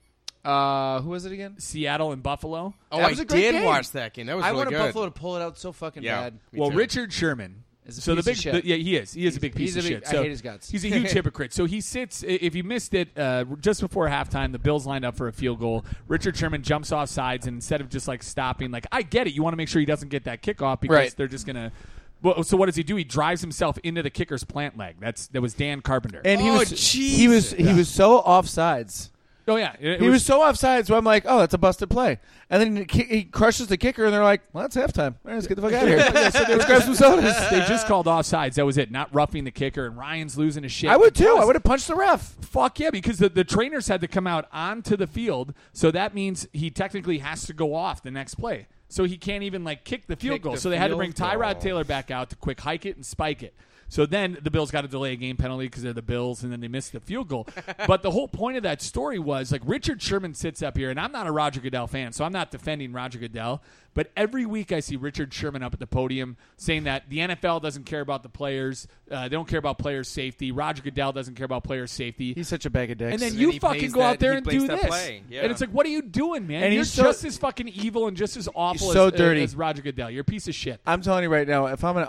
Who was it again? Seattle and Buffalo. Oh, That I was a great did game. watch that game. That was I really wanted good. Buffalo to pull it out so fucking Yeah. bad. Me Well, too. Richard Sherman. Is a So the piece big, of shit. yeah, he is. He is a big piece He's of a shit. big- I So hate his guts. He's a huge hypocrite. So he sits. If you missed it, just before halftime, the Bills lined up for a field goal. Richard Sherman jumps off sides, and instead of just like stopping, like I get it, you want to make sure he doesn't get that kickoff because Right. they're just gonna. Well, so what does he do? He drives himself into the kicker's plant leg. That was Dan Carpenter. And he Oh, was Jesus. he was so offsides. oh yeah, it He was so offside, so I'm like, oh, that's a busted play. And then he crushes the kicker, and they're like, well, that's halftime. All right, let's get the fuck out of here. Let's grab some sodas. They just called offsides. That was it. Not roughing the kicker, and Ryan's losing his shit. I would too. because- I would have punched the ref. Fuck yeah, because the trainers had to come out onto the field, so that means he technically has to go off the next play. So he can't even like kick the field Kick goal. the So they had to field bring Tyrod goal. Taylor back out to quick hike it and spike it. So then the Bills got to delay a game penalty because they're the Bills, and then they missed the field goal. But the whole point of that story was like Richard Sherman sits up here, and I'm not a Roger Goodell fan, so I'm not defending Roger Goodell. But every week I see Richard Sherman up at the podium saying that the NFL doesn't care about the players, they don't care about players' safety. Roger Goodell doesn't care about players' safety. He's such a bag of dicks. And then And you he fucking plays go out that- there he and plays do that this. play. Yeah. And it's like, what are you doing, man? And You're he's so- just as fucking evil and just as awful He's so as, dirty. as Roger Goodell. You're a piece of shit. I'm telling you right now, if I'm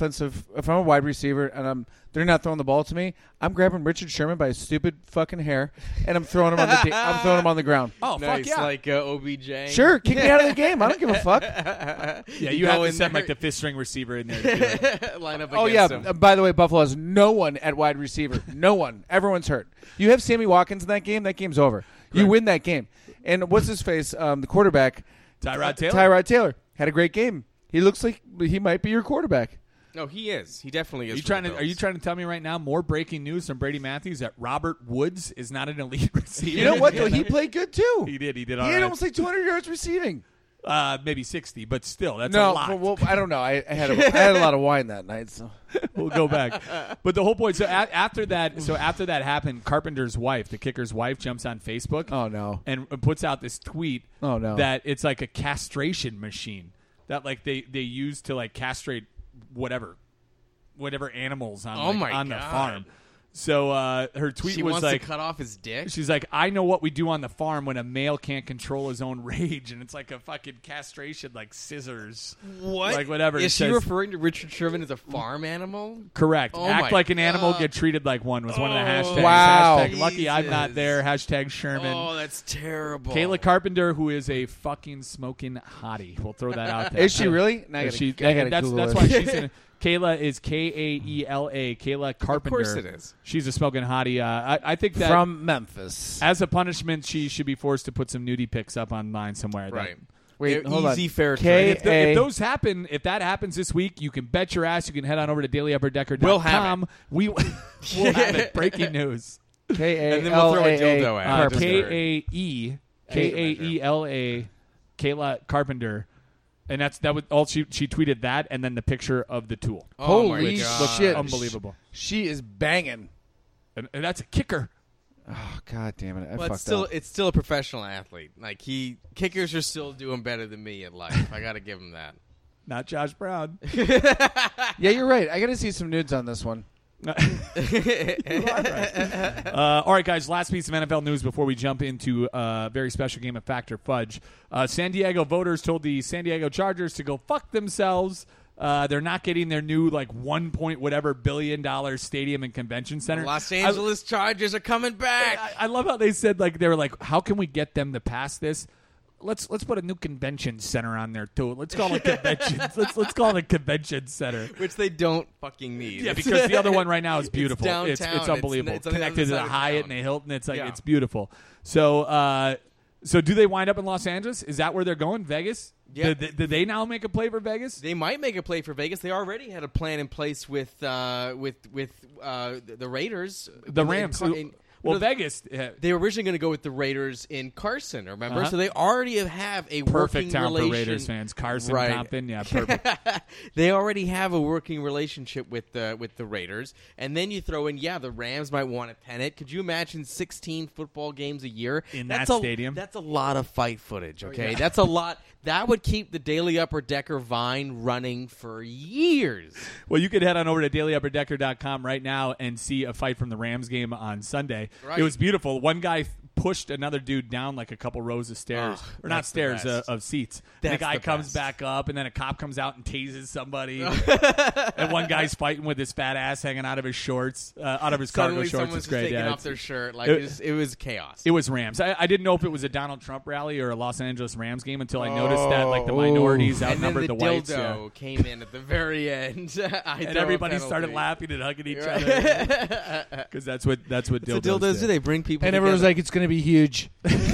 if I'm a wide receiver and they're not throwing the ball to me, I'm grabbing Richard Sherman by his stupid fucking hair and I'm throwing him on I'm throwing him on the ground. Oh, Nice, fuck yeah. like OBJ. Sure, kick me out of the game. I don't give a fuck. Yeah, you have go to in send there. like the fifth string receiver in there. To do it. Line up Oh yeah. against him. By the way, Buffalo has no one at wide receiver. No one. Everyone's hurt. You have Sammy Watkins in that game. That game's over. You win that game. And what's his face? The quarterback, Tyrod Taylor. Tyrod Taylor, had a great game. He looks like he might be your quarterback. No, he is. He definitely is. Are you for trying the to? Are you Bills. trying to tell me right now more breaking news from Brady Matthews that Robert Woods is not an elite receiver? You know what? Though he played good too. He did. He did He all had right. almost like 200 yards receiving. Maybe 60, but still, that's a No, lot. well, I don't know. I had a lot of wine that night. So We'll go back. But the whole point. So after that happened, Carpenter's wife, the kicker's wife, jumps on Facebook. Oh, no. And puts out this tweet. Oh, no. That it's like a castration machine that like they use to like castrate whatever animals on Oh my on the God. farm. So her tweet She was wants like, to cut off his dick. she's like, I know what we do on the farm when a male can't control his own rage, and it's like a fucking castration, like scissors. What? Like whatever. It Is she says- referring to Richard Sherman as a farm animal? Correct. Oh Act my like an animal, God. get treated like one was one of the hashtags. Wow. Hashtag lucky I'm not Jesus. there. Hashtag Sherman. Oh, that's terrible. Kayla Carpenter, who is a fucking smoking hottie. We'll throw that out there. is she really? Now I Yeah, gotta, she- I gotta that's Google that's her. why she's in. Kayla is Kaela. Kayla Carpenter. Of course it is. She's a smoking hottie. I think that From Memphis. as a punishment, she should be forced to put some nudie pics up online somewhere. Right. Wait, hold on. Easy fair K- trade. If those happen, if that happens this week, you can bet your ass you can head on over to dailyupperdecker.com. We'll have it. We'll have it. Breaking news. K-A-L-A-A. And then we'll throw a dildo at it. Kaela Kayla Carpenter, and that was all. She tweeted that, and then the picture of the tool. Oh my Holy God. Looked shit. unbelievable, She is banging. and that's a kicker. Oh, God damn it. I But fucked up. it's still a professional athlete. Like kickers are still doing better than me in life. I got to give him that. Not Josh Brown. Yeah, you're right. I got to see some nudes on this one. All right, guys. Last piece of NFL news before we jump into a very special game of Factor Fudge. San Diego voters told the San Diego Chargers to go fuck themselves. They're not getting their new $1 point whatever billion stadium and convention center. Los Angeles Chargers are coming back. I love how they said they were like, how can we get them to pass this? Let's put a new convention center on there too. Let's call it conventions. let's call it a convention center. Which they don't fucking need. Yeah, because the other one right now is beautiful. It's It's downtown. unbelievable. It's on the Connected other to the side of Hyatt town. and the Hilton. It's Yeah. it's beautiful. So so do they wind up in Los Angeles? Is that where they're going? Vegas? Yeah. Did they now make a play for Vegas? They might make a play for Vegas. They already had a plan in place with the Raiders. The Rams. Vegas. They were originally going to go with the Raiders in Carson, remember? Uh-huh. So they already have a Perfect working town for relation. Raiders fans. Carson, Right. Compton. Yeah, perfect. They already have a working relationship with the Raiders, and then you throw in, the Rams might want a tenant. Could you imagine 16 football games a year In that's that stadium? That's a lot of fight footage. Okay, that's a lot. That would keep the Daily Upper Decker Vine running for years. Well, you could head on over to dailyupperdecker.com right now and see a fight from the Rams game on Sunday. Right. It was beautiful. One guy pushed another dude down like a couple rows of stairs. Or not that's the stairs, best. of seats. That's and the guy the comes best. back up, and then a cop comes out and tases somebody. And one guy's fighting with his fat ass hanging out of his shorts, out of his cargo Suddenly, shorts. someone's It's just great. taking Yeah, off their shirt. Like it- it was chaos. it was Rams. I didn't know if it was a Donald Trump rally or a Los Angeles Rams game until I noticed that the minorities and then outnumbered the the whites. dildo came in at the very end. And everybody started laughing and hugging each other because that's what So dildos dildos do. They bring people And everyone was together. like, it's going to be huge.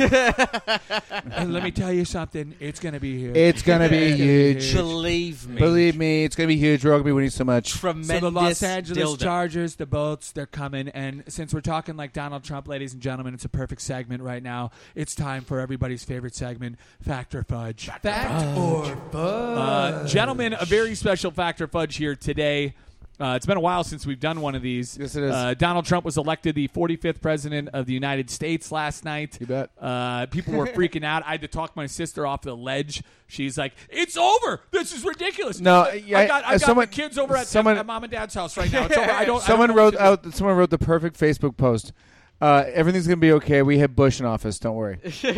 And let me tell you something. It's going to be here. It's going to be huge. Believe me. Believe me, it's going to be huge. We're all going to be winning so much. Tremendous So the Los Angeles dildo. Chargers, the boats, they're coming. And since we're talking like Donald Trump, ladies and gentlemen, it's a perfect segment right now. It's time for everybody's favorite segment, Fact or Fudge. Fact or Fudge. Gentlemen, a very special Fact or Fudge here today. It's been a while since we've done one of these. Yes, it is. Donald Trump was elected the 45th president of the United States last night. You bet. People were freaking out. I had to talk my sister off the ledge. She's like, "It's over. This is ridiculous." No, I yeah, got someone- the kids over at someone- mom and dad's house right now. It's over. I don't. Someone I don't know wrote what to do. Someone wrote the perfect Facebook post. Everything's going to be okay. We have Bush in office. Don't worry.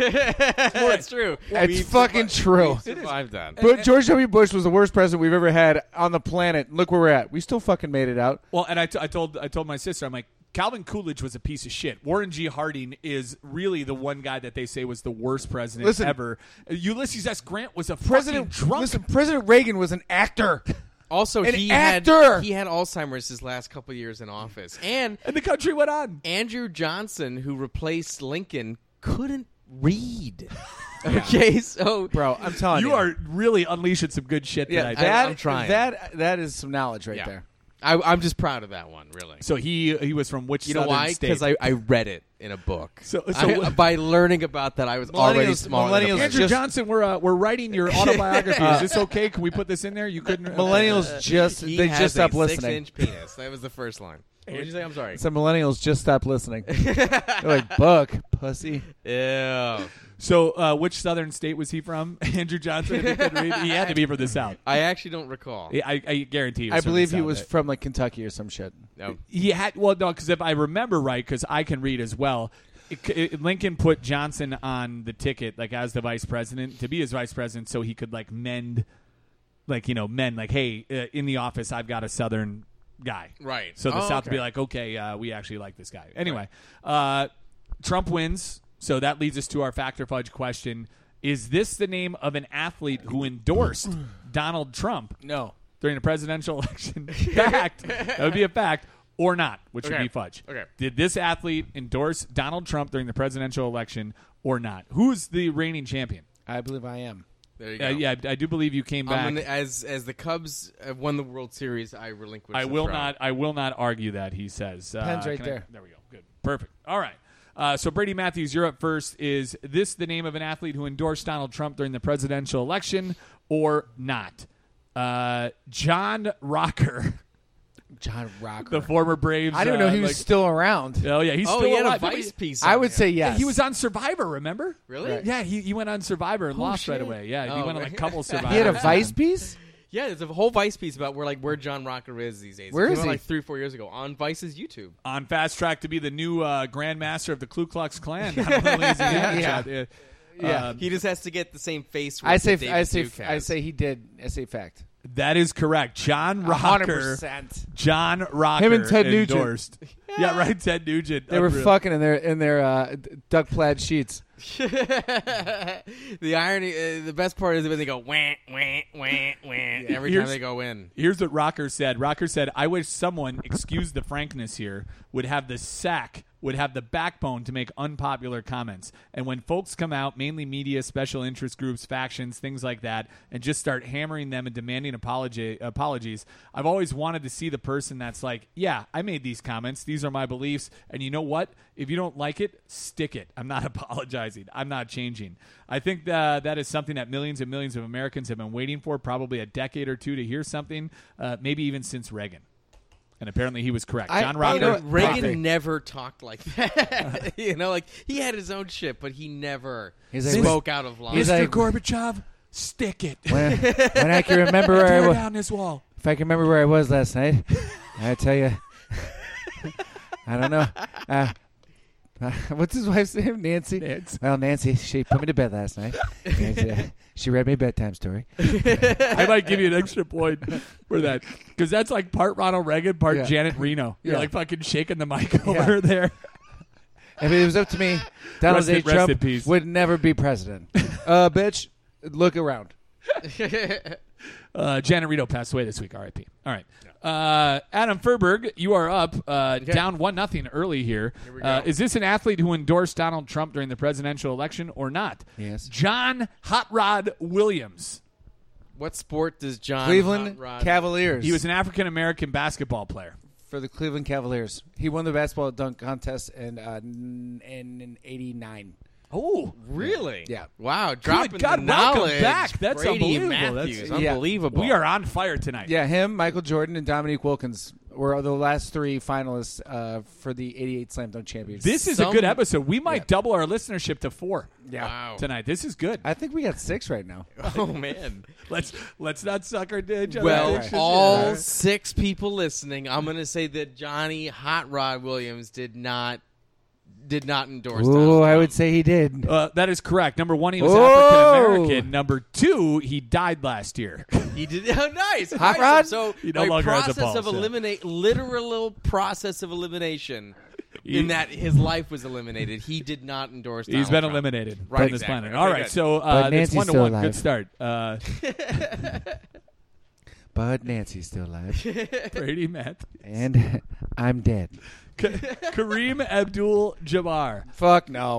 It's true. It's fucking true. Survived that. But George W. Bush was the worst president we've ever had on the planet. Look where we're at. We still fucking made it out. Well, and I told my sister, I'm like, Calvin Coolidge was a piece of shit. Warren G. Harding is really the one guy that they say was the worst president Listen. ever. Ulysses S. Grant was a President fucking drunk. Listen, President Reagan was an actor. Also, An he actor! had Alzheimer's his last couple of years in office, and and the country went on. Andrew Johnson, who replaced Lincoln, couldn't read. Okay, so Bro, I'm telling you. You are really unleashing some good shit Yeah, tonight. that, I'm trying. that is some knowledge right Yeah. there. I'm just proud of that one, really. So he was from which You know southern why? state? Because I read it in a book. So by learning about that, I was already Millennials- smaller. than a millennials person. Andrew just- Johnson, we're writing your autobiography. Is this okay? Can we put this in there? You couldn't. Millennials just He they has just stopped a listening. 6-inch penis. That was the first line. What did you say? I'm sorry. Some millennials just stopped listening. They're like, "Buck, pussy." Yeah. So which southern state was he from? Andrew Johnson. If he couldn't read, he had to be from the South. I actually don't recall. I guarantee. He was I from believe the he South. was from like Kentucky or some shit. No. He had because if I remember right, because I can read as well. Lincoln put Johnson on the ticket like as the vice president to be his vice president, so he could like mend, like hey, in the office I've got a southern guy, Right. So the Oh, South would be okay. like, okay, we actually like this guy. Anyway, Trump wins, so that leads us to our Fact or Fudge question: is this the name of an athlete who endorsed Donald Trump? No. during the presidential election? Fact. That would be a fact. Or not, which would Okay. be fudge. Okay. Did this athlete endorse Donald Trump during the presidential election or not? Who's the reigning champion? I believe I am. There you go. Yeah, I do believe you came back. As the Cubs have won the World Series, I relinquish. I the will throne. not. I will not argue that. He says. Pen's right can there. There we go. Good. Perfect. All right. So Brady Matthews, you're up first. Is this the name of an athlete who endorsed Donald Trump during the presidential election or not? John Rocker, John Rocker. the former Braves. I don't know he was still around. Oh yeah, he's Oh, still he had a alive. Vice piece. I on would him. say yes. He was on Survivor. Remember? Really? Right. Yeah, he went on Survivor and lost right shit. away. Yeah, he Oh, went on a right. couple Survivor. He had a Vice piece? Yeah, there's a whole Vice piece about where John Rocker is these days. Where It is came out he? Like 3-4 years ago on Vice's YouTube. on fast track to be the new Grand Master of the Ku Klux Klan down in Louisiana. Yeah. Yeah. He just has to get the same face. I say David Duke has. I say he did. I say fact. That is correct. John Rocker. 100%. John Rocker Him and Ted Nugent. endorsed. Yeah, right. Ted Nugent. They were Unreal. fucking in their duck plaid sheets. The irony, the best part is when they go wah wah wah wah every time Here's- they go in. Here's what Rocker said. Rocker said, I wish someone, excuse the frankness here, would have the backbone to make unpopular comments. And when folks come out, mainly media, special interest groups, factions, things like that, and just start hammering them and demanding apologies, I've always wanted to see the person that's like, yeah, I made these comments. These are my beliefs. And you know what? If you don't like it, stick it. I'm not apologizing. I'm not changing. I think that is something that millions and millions of Americans have been waiting for, probably a decade or two to hear something, maybe even since Reagan. And apparently he was correct. John Rocker. Reagan never talked like that. Like he had his own shit, but he never He's like, spoke out of line. He's Mr. like- Gorbachev, stick it. When I can remember where I Tear was, down this wall. if I can remember where I was last night, I tell you, I don't know. What's his wife's name? Nancy. Nancy. Well, Nancy, she put me to bed last night. And, she read me a bedtime story. I might give you an extra point for that. Because that's like part Ronald Reagan, part Yeah. Janet Reno. You're Yeah. like fucking shaking the mic over there. If it was up to me, Donald J. Rest in Trump peace. would never be president. Bitch, look around. Janet Reno passed away this week. R.I.P. All right. Adam Furberg, you are up, down 1-0 early here. we go. Is this an athlete who endorsed Donald Trump during the presidential election or not? Yes. John Hot Rod Williams. What sport does John Cleveland Hot Rod- Cavaliers. He was an African-American basketball player. for the Cleveland Cavaliers. He won the basketball dunk contest in '89. Oh, Really? Yeah. Wow. Dropping God, the welcome knowledge. back. That's Brady unbelievable. Matthews. That's- Yeah. Unbelievable. we are on fire tonight. Yeah, him, Michael Jordan, and Dominique Wilkins were the last three finalists for the '88 Slam Dunk Championship. This is a good episode. We might double our listenership to 4 Wow. tonight. This is good. I think we got 6 right now. Oh, man. Let's not suck our each other. Well, dicks. all 6 people listening, I'm going to say that Johnny Hot Rod Williams did not endorse Ooh, Donald I Trump. would say he did. That is correct. Number 1, he was Whoa. African American. Number 2, he died last year. He did. Oh, nice. Hot Nice. Rod? So, He no by longer has a process pulse, of yeah. literal process of elimination, in that his life was eliminated, he did not endorse He's Donald been Trump. eliminated Right, from this exactly. planet. All Okay, right, good. so But it's Nancy's still 1-1. Good alive. start. But Nancy's still alive. Brady Matt. And I'm dead. Kareem Abdul-Jabbar. Fuck no.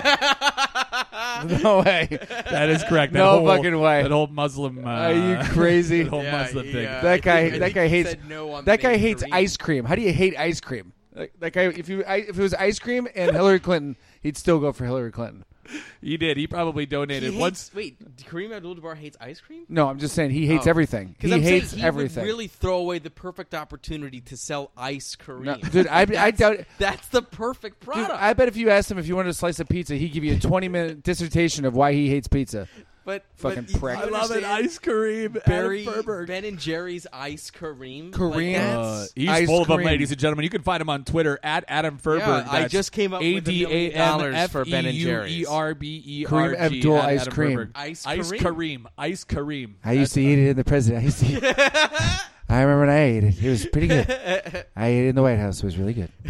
No way. That is correct. That No whole, fucking way. That whole Muslim. Are you crazy? That whole Yeah, Muslim thing. yeah. That guy. I think That guy he hates. said no on That the guy name hates Kareem. ice cream. How do you hate ice cream? That guy. If it was ice cream and Hillary Clinton, he'd still go for Hillary Clinton. He did. He probably donated He once. hates, wait, Kareem Abdul-Jabbar hates ice cream? No, I'm just saying he hates Oh. everything. He I'm hates saying he everything. would really throw away the perfect opportunity to sell ice Kareem. No, dude, I doubt. That's the perfect Dude, product. I bet if you asked him if you wanted a slice of pizza, he'd give you a 20-minute dissertation of why he hates pizza. but Fucking but prick. I love it. understand Ice Kareem. Barry, Adam Furberg. Ben and Jerry's ice Kareem. Kareem. that's- He's Ice full of them, cream. ladies and gentlemen. You can find him on Twitter at Adam Furberg. Yeah, I That's just came up with $1 million for Ben and Jerry's. Kareem Kareem Abdul Ice Cream. Ice Ice Kareem. Kareem. Ice Kareem. I used to eat it in the president. I used to eat I remember when I ate it. It was pretty good. I ate it in the White House. It was really good.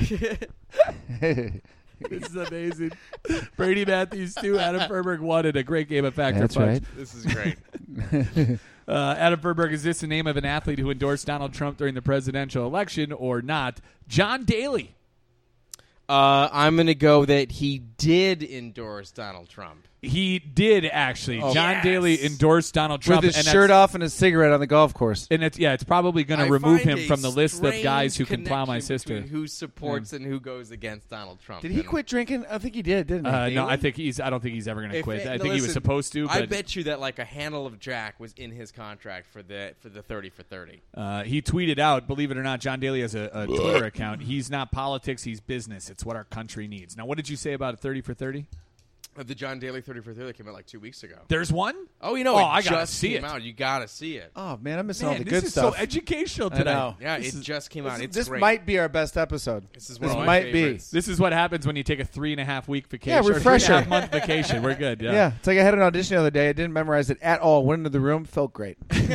This is amazing. Brady Matthews 2, Adam Furberg 1 in a great game of Fact That's or Fudge. right. This is great. Adam Furberg, is this the name of an athlete who endorsed Donald Trump during the presidential election or not? John Daly. I'm going to go that he did endorse Donald Trump. He did, actually. Oh. John Yes. Daly endorsed Donald Trump. With his and shirt that's- off and his cigarette on the golf course. And it's probably going I to remove find him a from the list of strange guys who can plow my connection sister. between who supports and who goes against Donald Trump. Did he And quit drinking? I think he did, didn't he? No, Daly? I don't think he's ever going to if quit. it- I no, think he was listen, supposed to. I But bet you that like a handle of Jack was in his contract for the 30 for 30. he tweeted out, believe it or not, John Daly has a Twitter account. He's not politics, he's business. It's what our country needs. Now, what did you say about 30 for 30? The John Daly 30 for 30 that came out like 2 weeks ago. There's one? Oh, you know, Oh, it I gotta just see came it. out. You gotta see it. Oh, man, I'm missing all Man, the this good is stuff. so educational I today. know. Yeah, it just came out. It's This great. might be our best episode. This is one of my might favorites. This is what happens when you take a 3.5 week vacation. Yeah, refresher. Or 3.5 month vacation. We're good. Yeah. Yeah, it's like I had an audition the other day. I didn't memorize it at all. Went into the room, felt great.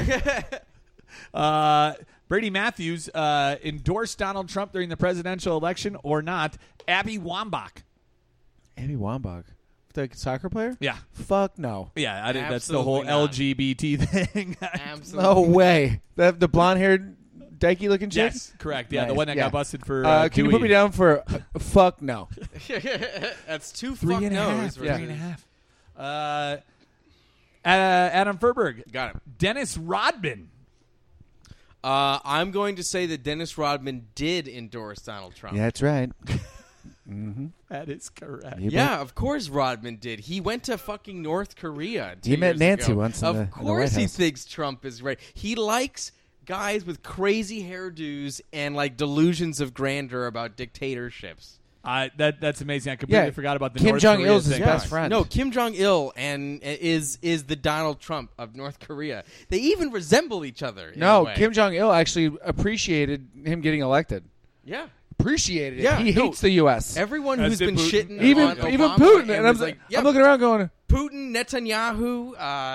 Brady Matthews endorsed Donald Trump during the presidential election or not? Abby Wambach. Abby Wambach, the soccer player? Yeah. Fuck no. Yeah, that's the whole Absolutely not. LGBT thing. Absolutely. No way. The blonde-haired, dykey looking chick? Yes, correct. Yeah, the Nice. one that Yeah. got busted for Can you put me down for fuck no? That's two Three fuck and a half. no's. Three and a half. Adam Furberg. Got it. Dennis Rodman. I'm going to say that Dennis Rodman did endorse Donald Trump. Yeah, that's right. That is correct. You Yeah, of course Rodman did. He went to fucking North Korea. He 2 met years Nancy ago. once in Of the course White he House. thinks Trump is right. He likes guys with crazy hairdos and like delusions of grandeur about dictatorships. That's amazing. I completely Yeah, forgot about the Kim North Jong-il's Korea his thing. best friend. No, Kim Jong Il and is the Donald Trump of North Korea. They even resemble each other. in a No, way. Kim Jong-il actually appreciated him getting elected. Yeah. Appreciated it. Yeah, he no. hates the U.S. Everyone As who's did been Putin. shitting Even on Obama Putin. And was like, yeah, I'm looking around going, Putin, Netanyahu,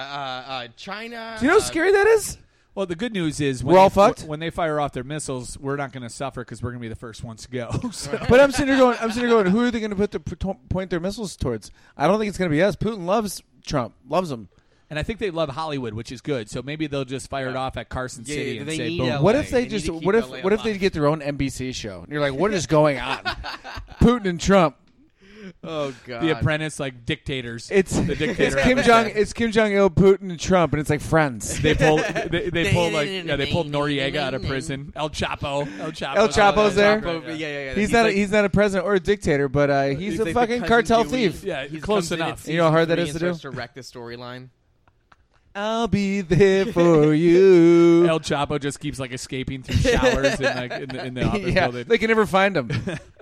China. do you know how scary that is? Well, the good news is We're all fucked? when they fire off their missiles, we're not going to suffer because we're going to be the first ones to go. So- But I'm sitting here going, who are they going to point their missiles towards? I don't think it's going to be us. Putin loves Trump, loves him. And I think they love Hollywood, which is good. So maybe they'll just fire it off at Carson Yeah, City yeah, and they say, need boom. LA. What if They they need just? to keep What if? LA What if they alive. get their own NBC show? And you're like, what is going on? Putin and Trump. Oh God. The Apprentice, like dictators. It's the dictator. It's Kim Jong Il, Putin, and Trump, and it's like Friends. They pull they pulled Noriega out of prison. El Chapo's there. Yeah. He's not a president or a dictator, but he's a like the fucking cousin cartel Dewey. thief. Yeah, He close comes in enough. at You know how hard season that 3 is and to do? starts to wreck the storyline. I'll be there for you. El Chapo just keeps like escaping through showers in the office Yeah, building. they can never find him.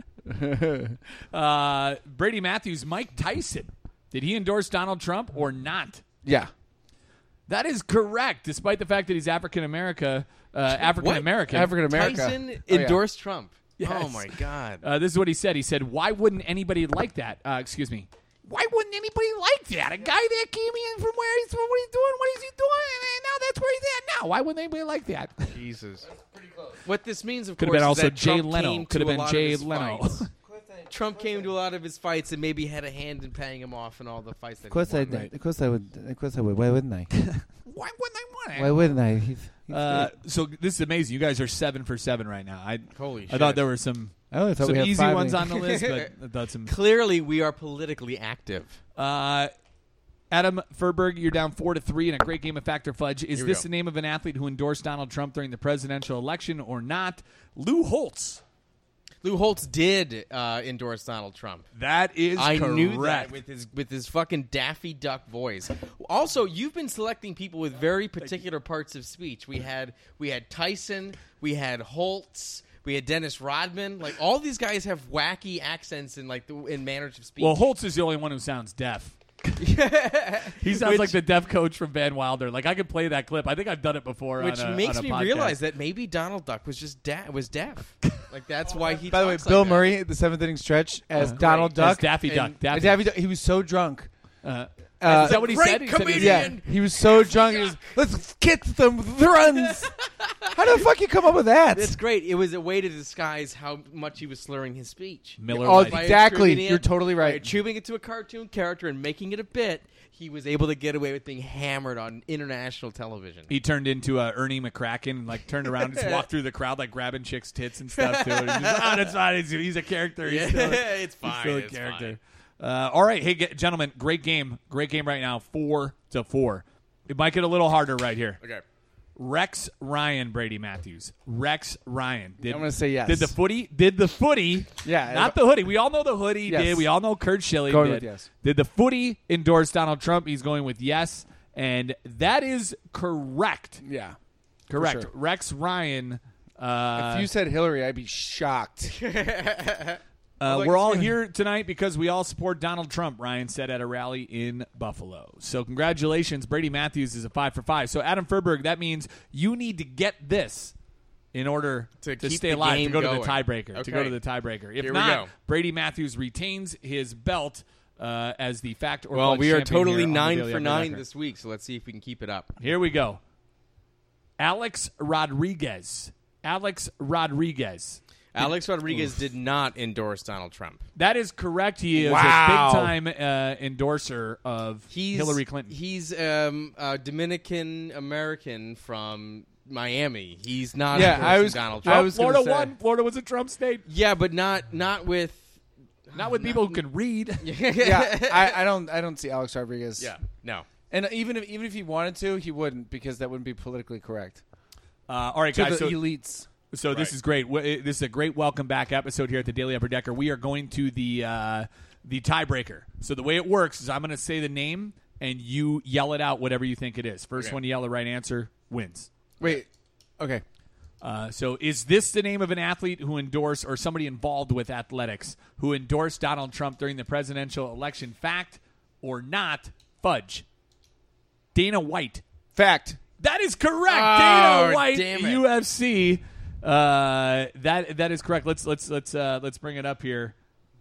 Brady Matthews, Mike Tyson. Did he endorse Donald Trump or not? Yeah. That is correct, despite the fact that he's African American. African America. Tyson Oh, yeah. endorsed Trump. Yes. Oh my God. This is what he said. He said, "Why wouldn't anybody like that?" Excuse me. Why wouldn't anybody like that? A guy that came in from where he's from, what he's doing, what is he doing, and now that's where he's at now. Why wouldn't anybody like that? Jesus. What this means, of Could have course, been is also that Jay Trump Leno. came Could have to a been lot Jay of his Leno. fights. Trump came to a lot of his fights and maybe had a hand in paying him off in all the fights that Of course he I won. did. Of course I would. Of course I would. Why wouldn't I? Why wouldn't I want it? Why wouldn't I? He's good. So this is amazing. You guys are 7 for 7 right now. Holy I shit. thought there were some I only thought we had easy 5 ones in- on the list, but I thought some. Clearly, we are politically active. Adam Furberg, you're down 4-3 in a great game of Factor Fudge. Is Here we this go. the name of an athlete who endorsed Donald Trump during the presidential election or not? Lou Holtz. Lou Holtz did endorse Donald Trump. That is I correct. knew that with his fucking Daffy Duck voice. Also, you've been selecting people with very particular parts of speech. We had Tyson, we had Holtz, we had Dennis Rodman. Like all these guys have wacky accents and in manners of speech. Well, Holtz is the only one who sounds deaf. He sounds like the deaf coach from Van Wilder. Like I could play that clip. I think I've done it before. which on a, makes on a me podcast. realize that maybe Donald Duck was just was deaf. Like that's why he. By the way, talks Bill like that. Murray, the 7th inning stretch as great. Donald As Duck. Daffy Duck. And- Daffy. And Daffy Duck, he was so drunk Is that what he said? He said comedian. He was so drunk. He was, let's get them runs. How the fuck you come up with that? That's great. It was a way to disguise how much he was slurring his speech. Miller Oh, Lite. By exactly. attributing You're it- totally by right. attributing it to a cartoon character and making it a bit, he was able to get away with being hammered on international television. He turned into Ernie McCracken and like turned around and just walked through the crowd like grabbing chicks' tits and stuff too. And he's just, that's fine. He's a character. He's still, it's fine. he's still a it's character. fine. All right, hey gentlemen, great game right now, 4-4. It might get a little harder right here. Okay. Rex Ryan, Brady Matthews. Rex Ryan. I'm gonna say yes. Did the footy? Yeah, not the hoodie. We all know the hoodie Yes. did. We all know Kurt Schilling Going did. with yes. Did the footy endorse Donald Trump? He's going with yes, and that is correct. Yeah. Correct. sure. Rex Ryan. If you said Hillary, I'd be shocked. We're all here tonight because we all support Donald Trump, Ryan said at a rally in Buffalo. So congratulations. Brady Matthews is a 5 for 5. So Adam Ferberg, that means you need to get this in order To to keep stay the alive, to game go to going. the tiebreaker. To go Okay. to the tiebreaker. If Here we not, go. Brady Matthews retains his belt as the fact or Well, fudge we are champion totally here on the 9 Daily for Update 9 Record. this week, so let's see if we can keep it up. Here we go. Alex Rodriguez. Alex Rodriguez did not endorse Donald Trump. That is correct. He is Wow. a big-time endorser of Hillary Clinton. He's a Dominican American from Miami. He's not Yeah, endorsing I was- Donald I Trump. was Florida gonna say- won. Florida was a Trump state. Yeah, but not with Not with people who can read. Yeah, I don't see Alex Rodriguez. Yeah, no. And even if he wanted to, he wouldn't because that wouldn't be politically correct. All right, To guys. the So, elites. so this is great. This is a great welcome back episode here at the Daily Upper Decker. We are going to the tiebreaker. So the way it works is I'm going to say the name and you yell it out, whatever you think it is. First Okay. one to yell the right answer wins. Wait. Okay. So is this the name of an athlete who endorsed or somebody involved with athletics who endorsed Donald Trump during the presidential election? Fact or not? Fudge. Dana White. Fact. That is correct. Oh, Dana White, damn it. UFC. That is correct. Let's bring it up here.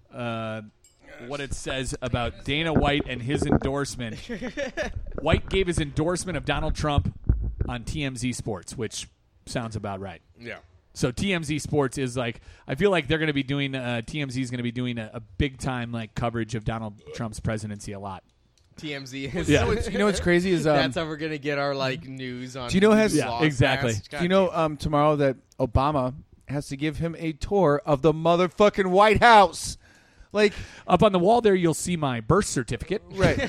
What it says about Dana White and his endorsement. White gave his endorsement of Donald Trump on TMZ Sports, which sounds about right. Yeah. So TMZ Sports is like, I feel like they're going to be doing, TMZ is going to be doing a big time like coverage of Donald Trump's presidency a lot. TMZ is. Yeah. You know what's crazy is That's how we're gonna get our news on. Do you know has- News Yeah, Lost exactly. Fast. do you know tomorrow that Obama has to give him a tour of the motherfucking White House? Like, Up on the wall there, you'll see my birth certificate. right.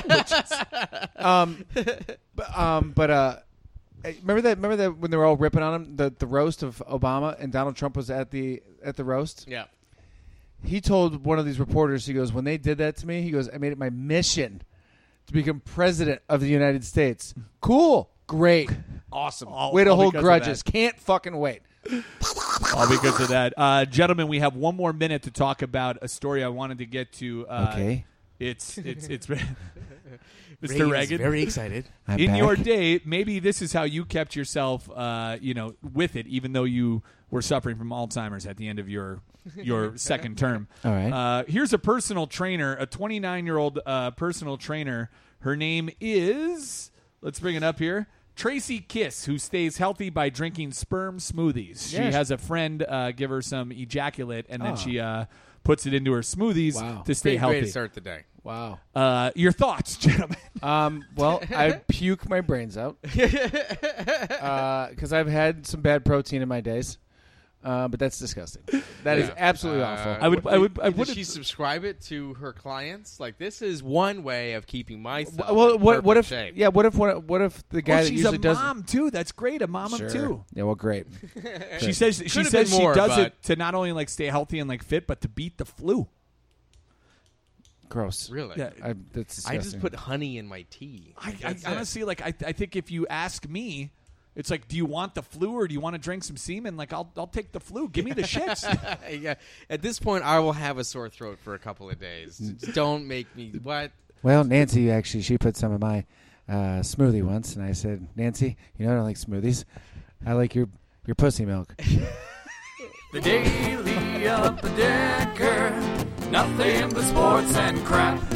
Remember that when they were all ripping on him, the roast of Obama and Donald Trump was at the roast? Yeah. He told one of these reporters, he goes, when they did that to me, he goes, I made it my mission to become president of the United States. Cool. Great. Awesome. Way to all hold because of grudges. Can't fucking wait. All because of that. Gentlemen, we have one more minute to talk about a story I wanted to get to. Okay. It's Ray Mr. is Reagan. very excited. In your day, maybe this is how you kept yourself, with it, even though you were suffering from Alzheimer's at the end of your second term. All right. Here's a personal trainer, a 29-year-old personal trainer. Her name is, let's bring it up here, Tracy Kiss, who stays healthy by drinking sperm smoothies. She Yes. has a friend give her some ejaculate, and then she puts it into her smoodies Wow. to stay Great way healthy. to start the day. Wow. Your thoughts, gentlemen? Well, I puke my brains out because I've had some bad protein in my days. But that's disgusting. That is absolutely awful. Does she subscribe it to her clients? Like, this is one way of keeping myself. Well, in what if? perfect shape. Yeah, what if the guy that she's usually a does mom too. That's great. A mom Sure. of two. Yeah, well, great. She says Could've been more, she does but- it to not only like stay healthy and like fit, but to beat the flu. Gross. Really? Yeah. That's disgusting. I just put honey in my tea. I That's it. honestly like. I think if you ask me, it's like, do you want the flu or do you want to drink some semen? Like, I'll take the flu. Give me the shits. Yeah. At this point, I will have a sore throat for a couple of days. Just don't make me what? Well, Nancy actually she put some of my smoothie once, and I said, Nancy, I don't like smoothies. I like your pussy milk. The Daily Upper Decker, nothing but sports and crap.